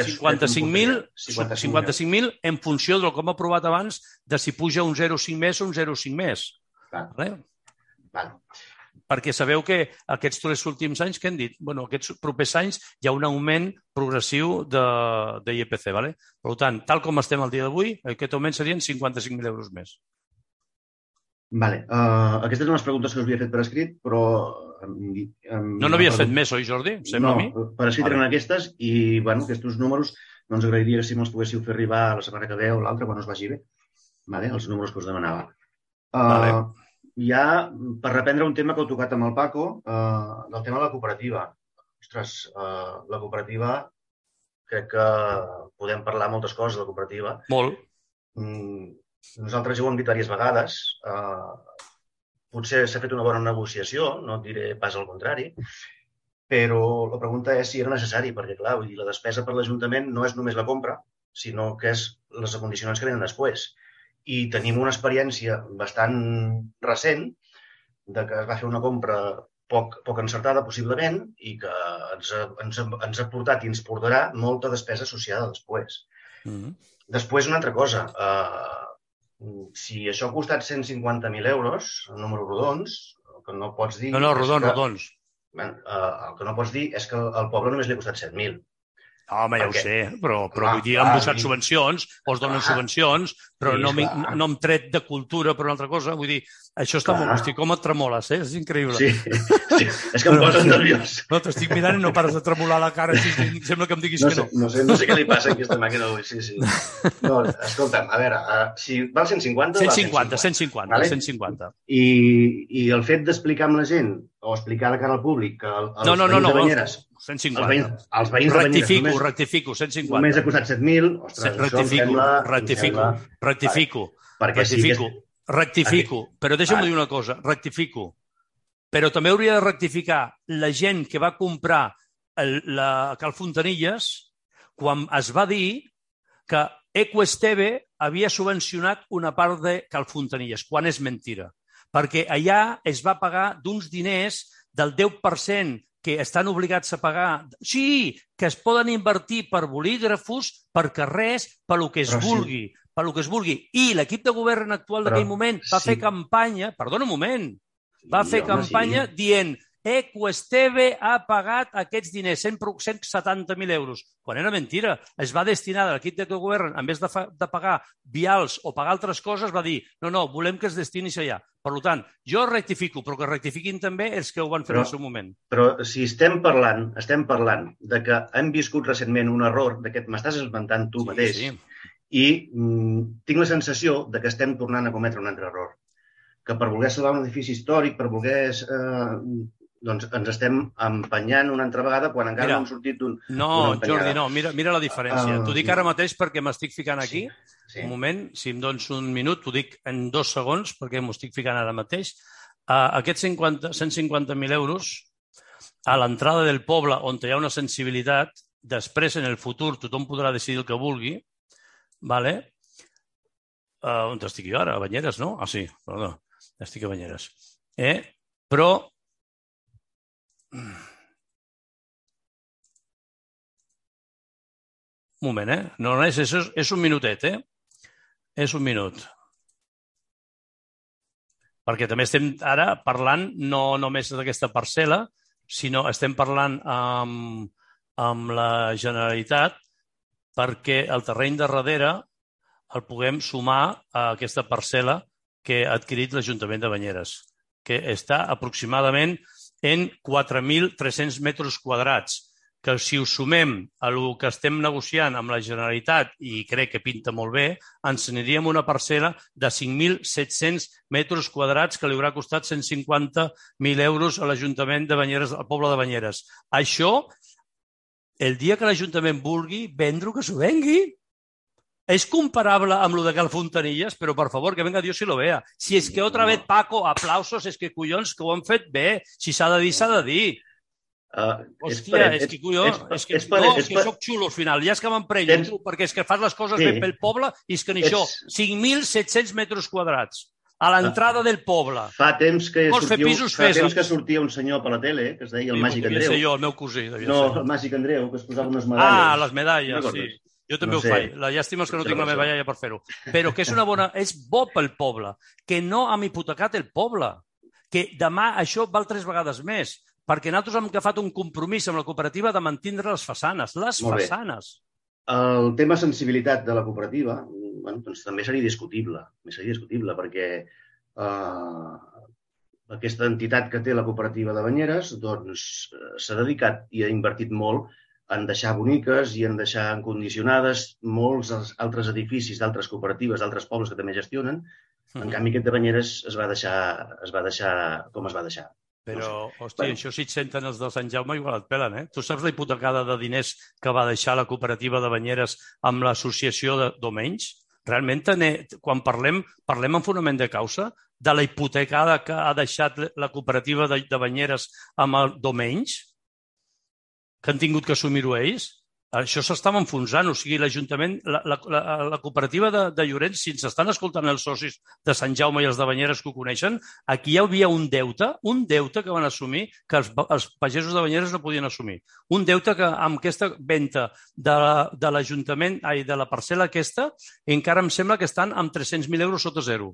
55.000 en funció del que hem aprovat abans de si puja un 0,5 més o un 0,5 més. Vale. Perquè sabeu que aquests 3 últims anys que hem dit, aquests propers anys hi ha un augment progressiu d'IPC. Vale? Per tant, tal com estem al dia d'avui, aquest augment serien 55.000 euros més. Vale. Aquestes són les preguntes que us havia fet per escrit, però... No n'havies fet més, oi, Jordi? Sembla a mi? No, per escrit eren aquestes i, aquests números no ens agradaria que si me'ls poguéssiu fer arribar la setmana que ve o l'altra quan us vagi bé. Vale? Els números que us demanava. Ja, per reprendre un tema que heu tocat amb el Paco, del tema de la cooperativa. Ostres, la cooperativa, crec que podem parlar moltes coses de la cooperativa. Molt. Nosaltres ja ho hem dit diverses vegades. Potser s'ha fet una bona negociació, no et diré pas al contrari, però la pregunta és si era necessari, perquè, clar, la despesa per l'Ajuntament no és només la compra, sinó que és les condicionants que venen després. I tenim una experiència bastant recent de que es va fer una compra poc encertada, possiblement, i que ens ha portat i ens portarà molta despesa associada després. Després, una altra cosa. Si això ha costat 150.000 euros, en números rodons, el que no pots dir... No, rodons. El que no pots dir és que al poble només li ha costat 7.000. Home, ja ho sé, però vull dir, han posat subvencions, o es donen subvencions, però no hem tret de cultura per una altra cosa. Vull dir, això està molt... Hosti, com et tremoles, És increïble. Sí, és que em poses nerviós. No, t'estic mirant i no pares de tremolar la cara, sembla que em diguis que no. No sé què li passa a aquesta màquina d'avui, sí. No, escolta'm, a veure, si val 150... 150. I el fet d'explicar amb la gent, o explicar de cara al públic, que els veïns de Banyeres... 150. Els veïns de Banyeres rectifico, 150. Només ha costat 7.000. Ostres, rectifico. Però deixa'm dir una cosa, rectifico. Però també hauria de rectificar la gent que va comprar Cal Fontanilles quan es va dir que Ecoesteve havia subvencionat una part de Cal Fontanilles, quan és mentira. Perquè allà es va pagar d'uns diners del 10% que estan obligats a pagar. Sí, que es poden invertir per bolígrafos, per carrers, per lo que es vulgui. Per lo que es vulgui. I l'equip de govern actual d'aquell moment va fer campanya... Perdona un moment. Va fer campanya dient Ecoesteve ha pagat aquests diners, 170.000 euros. Quan era mentira. Es va destinar a l'equip de govern, en vez de pagar vials o pagar altres coses, va dir no, volem que es destini allà. Per tant, jo rectifico, però que rectifiquin també els que ho van fer en el seu moment. Però si estem parlant de que hem viscut recentment un error, de que m'estàs esmentant tu mateix, i tinc la sensació de que estem tornant a cometre un altre error. Que per voler salvar un edifici històric, per voler... doncs ens estem empenyant una altra vegada quan encara no hem sortit d'un... No, Jordi, no. Mira la diferència. T'ho dic ara mateix perquè m'estic ficant aquí. Un moment, si em dones un minut, t'ho dic en 2 segons perquè m'ho estic ficant ara mateix. Aquests 150.000 euros a l'entrada del poble on hi ha una sensibilitat, després en el futur tothom podrà decidir el que vulgui, vale? On estic jo ara? A Banyeres, no? Ah, sí, perdó. Estic a Banyeres. Però un moment, no, és un minutet, És un minut. Perquè també estem ara parlant no només d'aquesta parcel·la, sinó estem parlant amb la Generalitat perquè el terreny de darrere el puguem sumar a aquesta parcel·la que ha adquirit l'Ajuntament de Banyeres, que està aproximadament en 4.300 metres quadrats, que si ho sumem a el que estem negociant amb la Generalitat, i crec que pinta molt bé, ens aniríem una parcel·la de 5.700 metres quadrats que li haurà costat 150.000 euros a l'Ajuntament de Banyeres, al poble de Banyeres. Això, el dia que l'Ajuntament vulgui vendre-ho, que s'ho vengui. És comparable amb lo de Cal Fontanilles, però per favor, que venga Dios y lo vea. Si és que otra vez, Paco, aplausos, és que collons, que ho han fet bé. Si s'ha de dir, s'ha de dir. Hòstia, és que collons, és que soc xulo al final, ja és que m'emprenyo, perquè és que fas les coses bé pel poble i és que ni això, 5.700 metres quadrats a l'entrada del poble. Fa temps que sortia un senyor per la tele, que es deia el Màgic Andreu. Devia ser jo, el meu cosí. No, el Màgic Andreu, que es posava unes medalles. Ah, les medalles, sí. Jo també ho faig. La llàstima és que no tinc la meva iaia per fer-ho. Però que és bo pel poble, que no hem hipotecat el poble, que demà això val 3 vegades més, perquè nosaltres hem agafat un compromís amb la cooperativa de mantindre les façanes. Les façanes. El tema sensibilitat de la cooperativa doncs també seria discutible, perquè aquesta entitat que té la cooperativa de Banyeres s'ha dedicat i ha invertit molt en deixar boniques i en deixar encondicionades molts altres edificis d'altres cooperatives, d'altres pobles que també gestionen. En canvi, aquest de Banyeres es va deixar com es va deixar. Però, hòstia, això si et senten els de Sant Jaume igual et pelen, eh? Tu saps la hipotecada de diners que va deixar la cooperativa de Banyeres amb l'associació de Domenys? Realment, quan parlem en fonament de causa, de la hipotecada que ha deixat la cooperativa de Banyeres amb el Domenys, que han tingut que assumir-ho ells, això s'estava enfonsant. O sigui, l'Ajuntament, la cooperativa de Llorenç, si ens estan escoltant els socis de Sant Jaume i els de Banyeres que ho coneixen, aquí hi havia un deute que van assumir que els pagesos de Banyeres no podien assumir. Un deute que amb aquesta venda de l'Ajuntament, de la parcel·la aquesta, encara em sembla que estan amb 300.000 euros sota zero.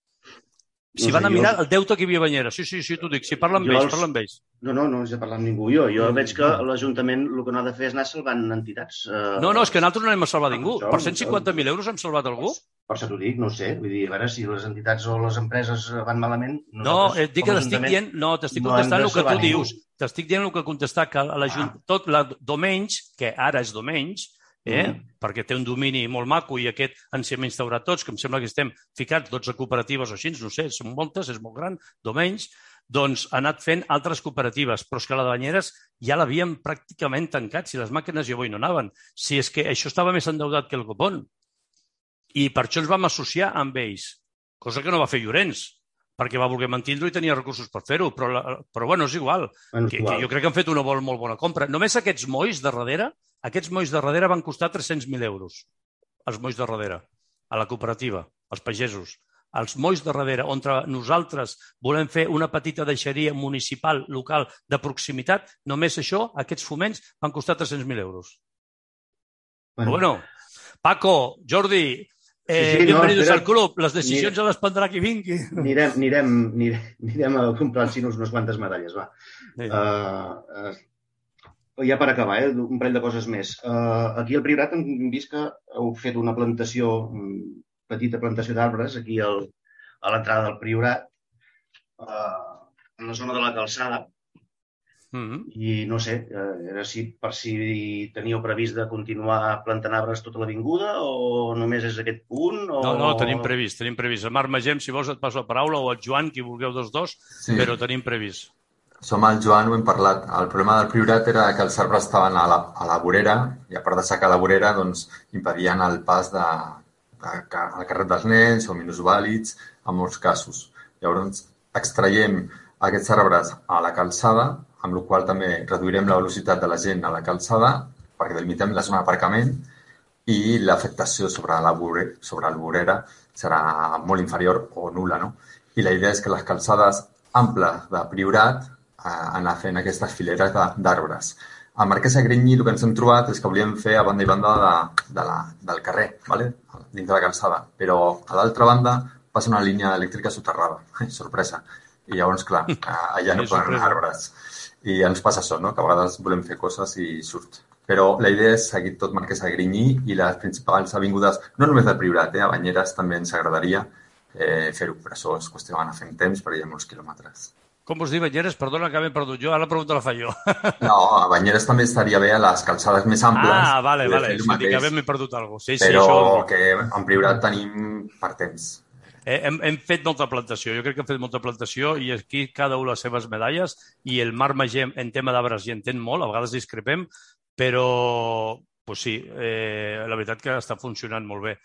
Si van a mirar el deute que hi havia a Banyeres. Sí, t'ho dic. Si parla amb ells. No has de parlar amb ningú. Jo veig que l'Ajuntament el que no ha de fer és anar salvant entitats. No, és que nosaltres no hem salvat ningú. Per 150.000 euros hem salvat algú? Per això t'ho dic, no ho sé. Vull dir, a veure, si les entitats o les empreses van malament... No, et dic que t'estic dient... No, t'estic contestant el que tu dius. T'estic dient el que contestar, que tot la Domenys, que ara és Domenys, perquè té un domini molt maco i aquest ens hem instaurat tots, que em sembla que estem ficats 12 cooperatives o així, no sé, són moltes, és molt gran, Domenys, doncs ha anat fent altres cooperatives, però és que la de Banyeres ja l'havien pràcticament tancat, si les màquines ja avui no anaven, si és que això estava més endeutat que el copón. I per això ens vam associar amb ells, cosa que no va fer Llorenç, perquè va voler mantindre-ho i tenia recursos per fer-ho, però bueno, és igual, que jo crec que han fet una molt bona compra. Només aquests molls de darrere van costar 300.000 euros, els molls de darrere, a la cooperativa, als pagesos. Els molls de darrere, on nosaltres volem fer una petita deixeria municipal, local, de proximitat, només això, aquests foments, van costar 300.000 euros. Bueno, Paco, Jordi... bienvenidos al club. Les decisions ja les prendrà qui vingui. Anirem a comprar-nos unes quantes medalles, va. Ja per acabar, un parell de coses més. Aquí al Priorat hem vist que heu fet una petita plantació d'arbres aquí a l'entrada del Priorat, en la zona de la calçada. I no sé, era per si teníeu previst de continuar plantant arbres tota l'avinguda o només és aquest punt? No, tenim previst. El Marc Magem, si vols et passo la paraula, o el Joan, qui vulgueu dels dos, però tenim previst. Som el Joan, ho hem parlat. El problema del Priorat era que els arbres estaven a la vorera i a part de secar la vorera doncs impedien el pas al carrer dels nens o minusvàlids en molts casos. Llavors extraiem aquests arbres a la calçada, amb la qual també reduirem la velocitat de la gent a la calçada perquè delimitem la zona d'aparcament i l'afectació sobre la vorera serà molt inferior o nul·la, no? I la idea és que les calçades amples de Priorat anar fent aquestes fileres d'arbres. A Marquesa de Grigny el que ens hem trobat és que volíem fer a banda i banda del carrer, ¿vale? Dins de la calçada, però a l'altra banda passa una línia elèctrica soterrada, sorpresa. I llavors, clar, allà no poden arbres. I ja ens passa això, no? Que a vegades volem fer coses i surt. Però la idea és seguir tot Marquesa de Grigny i les principals avingudes, no només del Priorat, a Banyeres també ens agradaria fer-ho, però això és qüestió d'anar fent temps perquè hi ha molts quilòmetres. Com us diu Banyeres? Perdona que m'he perdut jo, ara la pregunta la faig jo. No, a Banyeres també estaria bé a les calçades més amples. Vale, sí, dic que m'he perdut alguna cosa. Però que en Priorat tenim per temps. Hem fet molta plantació, jo crec que hem fet molta plantació i aquí cada una les seves medalles i el Marc Magem en tema d'arbres hi entén molt, a vegades discrepem, però pues sí, la veritat que està funcionant molt bé.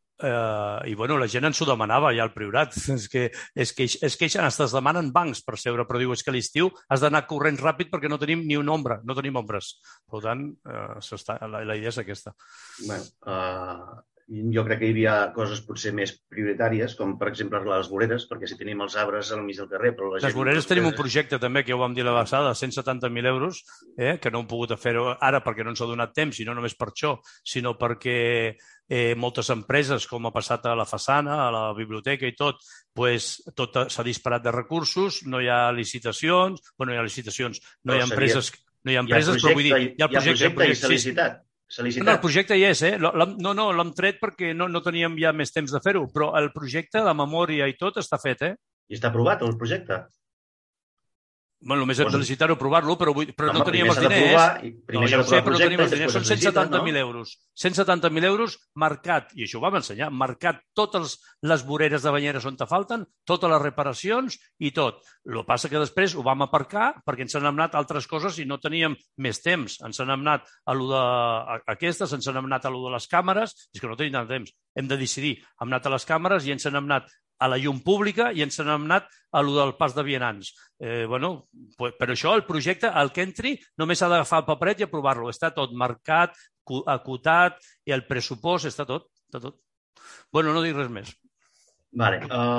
I bueno, la gent ens ho demanava ja al Priorat, es queixen, es demanen bancs per seure, però diu, és que a l'estiu has d'anar corrent ràpid perquè no tenim ni una ombra, no tenim ombres. Per tant, la idea és aquesta. Bueno, jo crec que hi havia coses potser més prioritàries, com per exemple les voreres, perquè si tenim els arbres al mig del carrer... Però les voreres tenim un projecte també, que ja ho vam dir la passada, de 170.000 euros, que no hem pogut fer-ho ara perquè no ens ha donat temps, i no només per això, sinó perquè moltes empreses, com ha passat a la façana, a la biblioteca i tot s'ha disparat de recursos, no hi ha licitacions, no hi ha empreses, però vull dir, hi ha el projecte i s'ha licitat. No, el projecte hi és, No, l'hem tret perquè no teníem ja més temps de fer-ho, però el projecte, la memòria i tot està fet, I està aprovat, el projecte? Bueno, només hem de licitar-ho, provar-lo, però no teníem els diners. No, ja ho sé, però no tenim els diners. Són 170.000 euros. 170.000 euros marcat, i això ho vam ensenyar, marcat totes les voreres de Banyeres on te falten, totes les reparacions i tot. El que passa que després ho vam aparcar perquè ens han anat altres coses i no teníem més temps. Ens han anat a lo d'aquestes, ens han anat a lo de les càmeres, és que no tenim tant temps. Hem de decidir. Hem anat a les càmeres i ens han anat a la llum pública i ens n'hem anat a lo del pas de vianants. Per això el projecte, el que entri, només s'ha d'agafar el paperet i aprovar-lo. Està tot marcat, acotat, i el pressupost està tot. Bueno, no dic res més. Vale.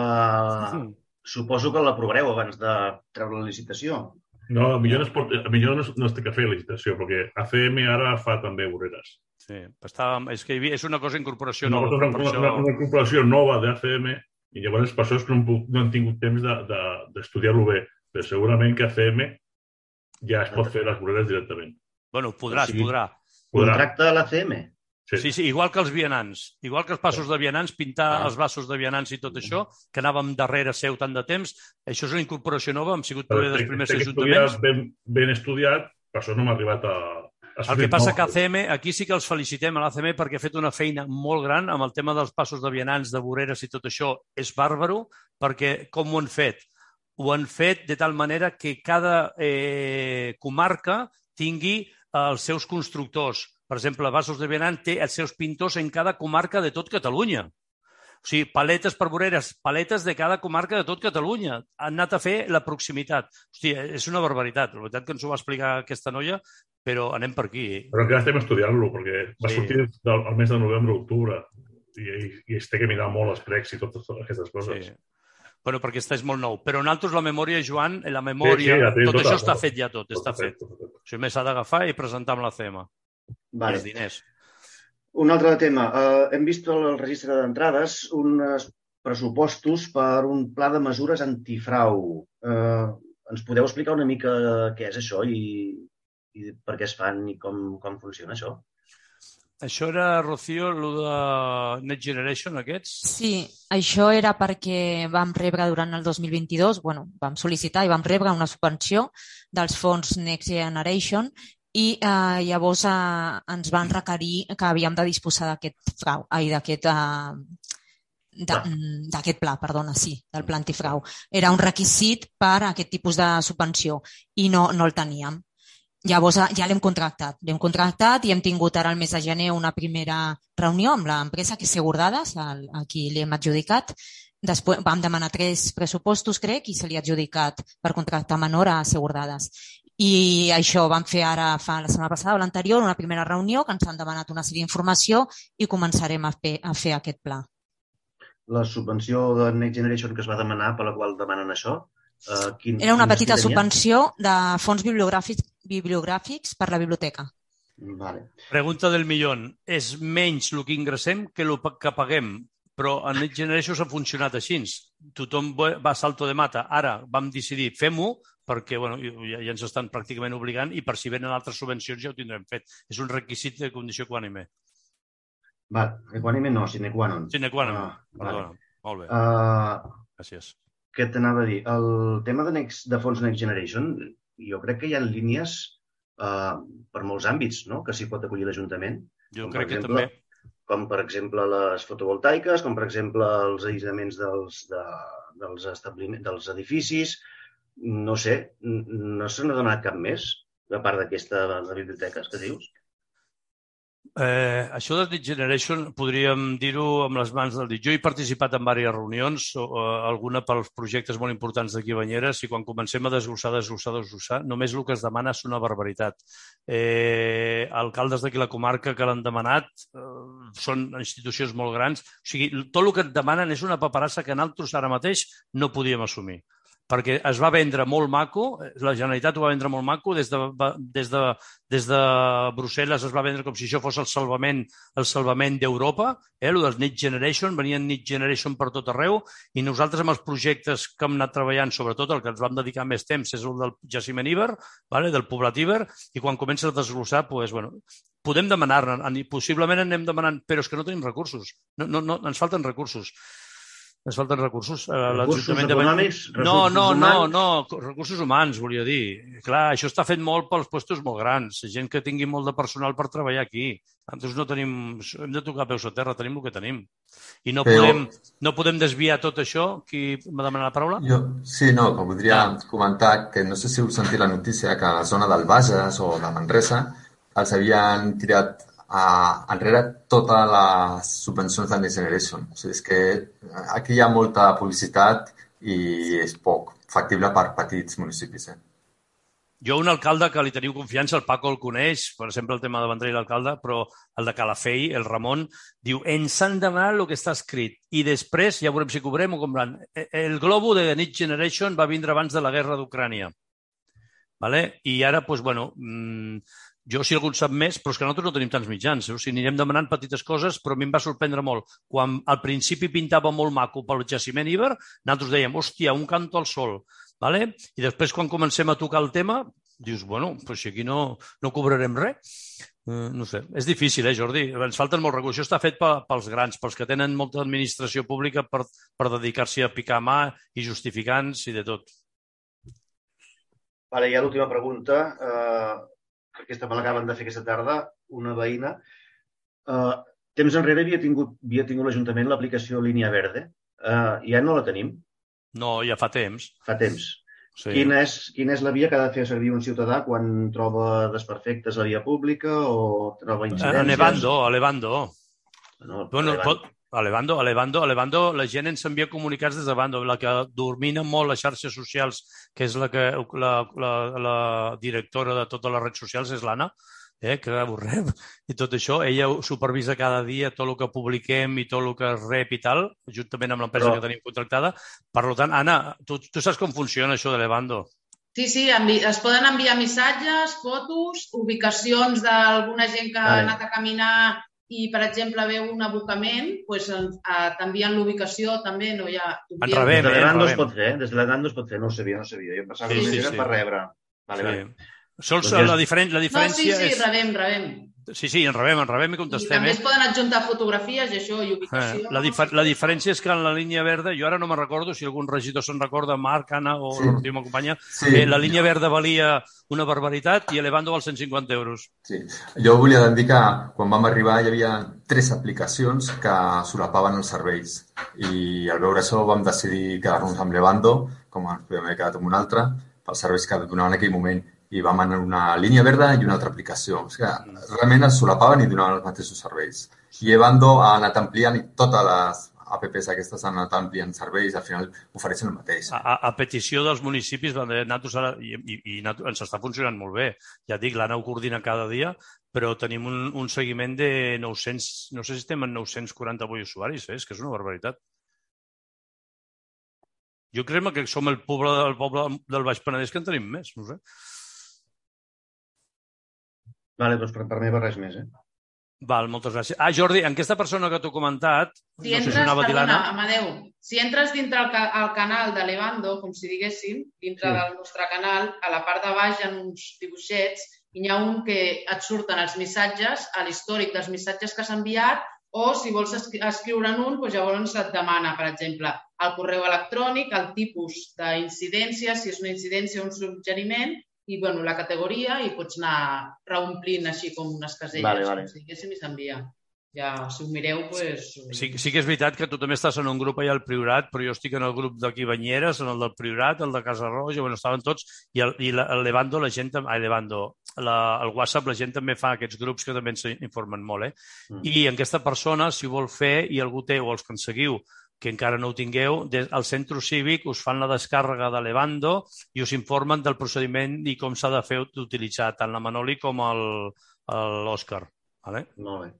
Suposo que l'aprovareu abans de treure la licitació. No, millor no es té que fer licitació, perquè ACM ara fa també voreres. Sí, és una cosa incorporació nova. Una incorporació nova d'ACM. I llavors per això és que no han tingut temps d'estudiar-lo bé. Però segurament que ACM ja es pot fer les voreres directament. Bueno, podrà. Contracte a l'ACM? Sí, igual que els vianants. Igual que els passos de vianants, pintar els vasos de vianants i tot això, que anàvem darrere seu tant de temps. Això és una incorporació nova, hem sigut també dels primers ajuntaments. Ben estudiat, per això no m'ha arribat a... El que passa que ACM, aquí sí que els felicitem a l'ACM perquè ha fet una feina molt gran amb el tema dels passos de vianants, de voreres i tot això. És bàrbaro perquè com ho han fet? Ho han fet de tal manera que cada comarca tingui els seus constructors. Per exemple, Vasos de Vianant té els seus pintors en cada comarca de tot Catalunya. O sigui, paletes per voreres, paletes de cada comarca de tot Catalunya. Han anat a fer la proximitat. Hòstia, és una barbaritat. La veritat que ens ho va explicar aquesta noia, però anem per aquí. Però encara estem estudiant-lo, perquè va sortir al mes de novembre o octubre i es té que mirar molt els pregs i totes aquestes coses. Sí. Bueno, perquè està és molt nou. Però nosaltres la memòria, Joan, tot això està fet ja tot, està fet. Això més s'ha d'agafar i presentar amb la CEMA. Vale. Els diners. Un altre tema. Hem vist al registre d'entrades uns pressupostos per un pla de mesures antifrau. Ens podeu explicar una mica què és això i per què es fan i com funciona això? Això era, Rocío, el de Next Generation, aquests? Sí, això era perquè vam rebre durant el 2022, vam sol·licitar i vam rebre una subvenció dels fons Next Generation i llavors ens van requerir que havíem de disposar d'aquest pla, del pla antifrau. Era un requisit per a aquest tipus de subvenció i no el teníem. Llavors ja l'hem contractat i hem tingut ara al mes de gener una primera reunió amb l'empresa que és Segurdades, a qui li hem adjudicat. Després vam demanar 3 pressupostos, crec, i se li ha adjudicat per contractar menor a Segurdades. I això vam fer ara, la setmana passada o l'anterior, una primera reunió que ens han demanat una sèrie d'informació i començarem a fer aquest pla. La subvenció de Next Generation que es va demanar, per la qual demanen això? Era una petita subvenció de fons bibliogràfics bibliogràfics per la biblioteca. Vale. Pregunta del millón. És menys el que ingressem que el que paguem, però a Next Generation s'ha funcionat així. Tothom va a salto de mata. Ara vam decidir fem-ho perquè ja ens estan pràcticament obligant i per si venen altres subvencions ja ho tindrem fet. És un requisit de condició equànime. Vale, equànime no, sine qua non. Sine qua non, perdona. Molt bé. Gràcies. Què t'anava a dir? El tema de fons Next Generation, jo crec que hi ha línies per molts àmbits, no?, que s'hi pot acollir l'Ajuntament. Jo crec que també. Com, per exemple, les fotovoltaiques, com, per exemple, els aïllaments dels edificis. No sé, no se n'ha donat cap més, a part d'aquesta de biblioteques que dius? Això de Next Generation podríem dir-ho amb les mans del dit. Jo he participat en diverses reunions, alguna pels projectes molt importants d'aquí a Banyeres, i quan comencem a desglossar, només el que es demana és una barbaritat. Alcaldes d'aquí la comarca que l'han demanat són institucions molt grans. O sigui, tot el que et demanen és una paperassa que nosaltres ara mateix no podíem assumir. Perquè es va vendre molt maco, la Generalitat ho va vendre molt maco, des de Brussel·les es va vendre com si això fos el salvament d'Europa, el del Next Generation, venien Next Generation per tot arreu, i nosaltres amb els projectes que hem anat treballant, sobretot el que ens vam dedicar més temps és el del jaciment Iber, del poblat Iber, i quan comença a desglossar, podem demanar-ne, possiblement anem demanant, però és que no tenim recursos, ens falten recursos. Ens falten recursos. Recursos econòmics? No, recursos humans, volia dir. Clar, això està fet molt pels puestos molt grans, gent que tingui molt de personal per treballar aquí. Nosaltres no tenim, hem de tocar peus a terra, tenim el que tenim. I no podem desviar tot això. Qui m'ha demanat la paraula? Sí, que voldria comentar que no sé si heu sentit la notícia que a la zona del Bages o de Manresa els havien tirat enrere totes les subvencions de Next Generation. O sigui, és que aquí hi ha molta publicitat i és poc factible per petits municipis. Jo, un alcalde que li teniu confiança, el Paco el coneix, per exemple, el tema de Vendrell, l'alcalde, però el de Calafell, el Ramon, diu, ens han demanat el que està escrit i després ja veurem si cobrem o compraran. El globo de Next Generation va vindre abans de la guerra d'Ucrània. I ara, jo, si algú sap més, però és que nosaltres no tenim tants mitjans. O sigui, anirem demanant petites coses, però a mi em va sorprendre molt. Quan al principi pintava molt maco pel jaciment Iber, nosaltres dèiem, hòstia, un canto al sol. I després, quan comencem a tocar el tema, dius, si aquí no cobrarem res. No sé, és difícil, Jordi? Ens falten molts recursos. Això està fet pels grans, pels que tenen molta administració pública per dedicar-s'hi a picar mà i justificants i de tot. Vale, hi ha l'última pregunta. Aquesta me l'acaben de fer aquesta tarda, una veïna. Temps enrere havia tingut l'Ajuntament l'aplicació Línia Verde. Ja no la tenim? No, ja fa temps. Fa temps. Sí. Quina és la via que ha de fer servir un ciutadà quan troba desperfectes a la via pública o troba incidències? Elevando. Elevando, la gent ens envia comunicats des de Bando. La que domina molt les xarxes socials, que és la directora de totes les redes socials, és l'Anna, que avorrem. I tot això, ella supervisa cada dia tot el que publiquem i tot el que rep i tal, juntament amb l'empresa que tenim contractada. Per tant, Anna, tu saps com funciona això de Elevando? Sí, es poden enviar missatges, fotos, ubicacions d'alguna gent que ha anat a caminar i, per exemple, veu un abocament, t'envien l'ubicació també, no hi ha... En rebem, Des de Levando es pot fer, des de Levando es pot fer, no ho sabia. Jo em pensava que només era per rebre. Sols la diferència és... Sí, rebem. Sí, en rebem i contestem. I també es poden adjuntar fotografies i això, i ubicació. La diferència és que en la línia verda, jo ara no me'n recordo, si algun regidor se'n recorda, Marc, Anna o l'últim m'acompanya, la línia verda valia una barbaritat i Elevando val 150 euros. Sí, jo volia dir que quan vam arribar hi havia 3 aplicacions que solapaven els serveis i al veure això vam decidir quedar-nos amb Elevando, com ens podíem haver quedat amb una altra, pels serveis que donaven en aquell moment. I vam anar una línia verda i una altra aplicació. O sigui, realment es solapaven i donaven els mateixos serveis. I Elevando ha anat ampliant i totes les apps aquestes han anat ampliant serveis i al final ofereixen el mateix. A petició dels municipis, i ens està funcionant molt bé. Ja dic, l'Anna ho coordina cada dia, però tenim un seguiment de 900, no sé si estem en 948 usuaris, és que és una barbaritat. Jo crec que som el poble del Baix Penedès que en tenim més, no sé. Vale, doncs per meva res més, Val, moltes gràcies. Jordi, en aquesta persona que t'ho he comentat, Si no sé entres, si anava a dir l'Anna... Amadeu, si entres dintre el canal de Levando, com si diguéssim, dintre del nostre canal, a la part de baix hi ha uns dibuixets i n'hi ha un que et surten els missatges, a l'històric dels missatges que s'ha enviat, o si vols escriure en un, doncs llavors et demana, per exemple, el correu electrònic, el tipus d'incidència, si és una incidència o un suggeriment, i la categoria, i pots anar reomplint així com unes caselles, com si diguéssim, i s'envia. Ja, si ho mireu, doncs... Sí que és veritat que tu també estàs en un grup allà al Priorat, però jo estic en el grup d'aquí Banyeres, en el del Priorat, el de Casa Roja, estaven tots, i el Levando, la gent... el WhatsApp, la gent també fa aquests grups que també ens informen molt, I aquesta persona, si ho vol fer, i algú té, o els que en seguiu, que encara no ho tingueu, al centre cívic us fan la descàrrega de Levando i us informen del procediment i com s'ha de fer d'utilitzar tant la Manoli com l'Òscar. Vale? Molt bé.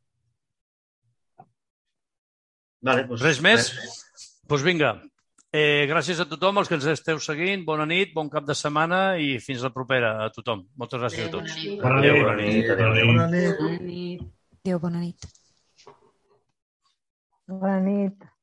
Vale, doncs, res més? Doncs vinga. Gràcies a tothom, els que ens esteu seguint. Bona nit, bon cap de setmana i fins la propera a tothom. Moltes gràcies a tots. Bona nit. Adéu, bona nit. Bona nit.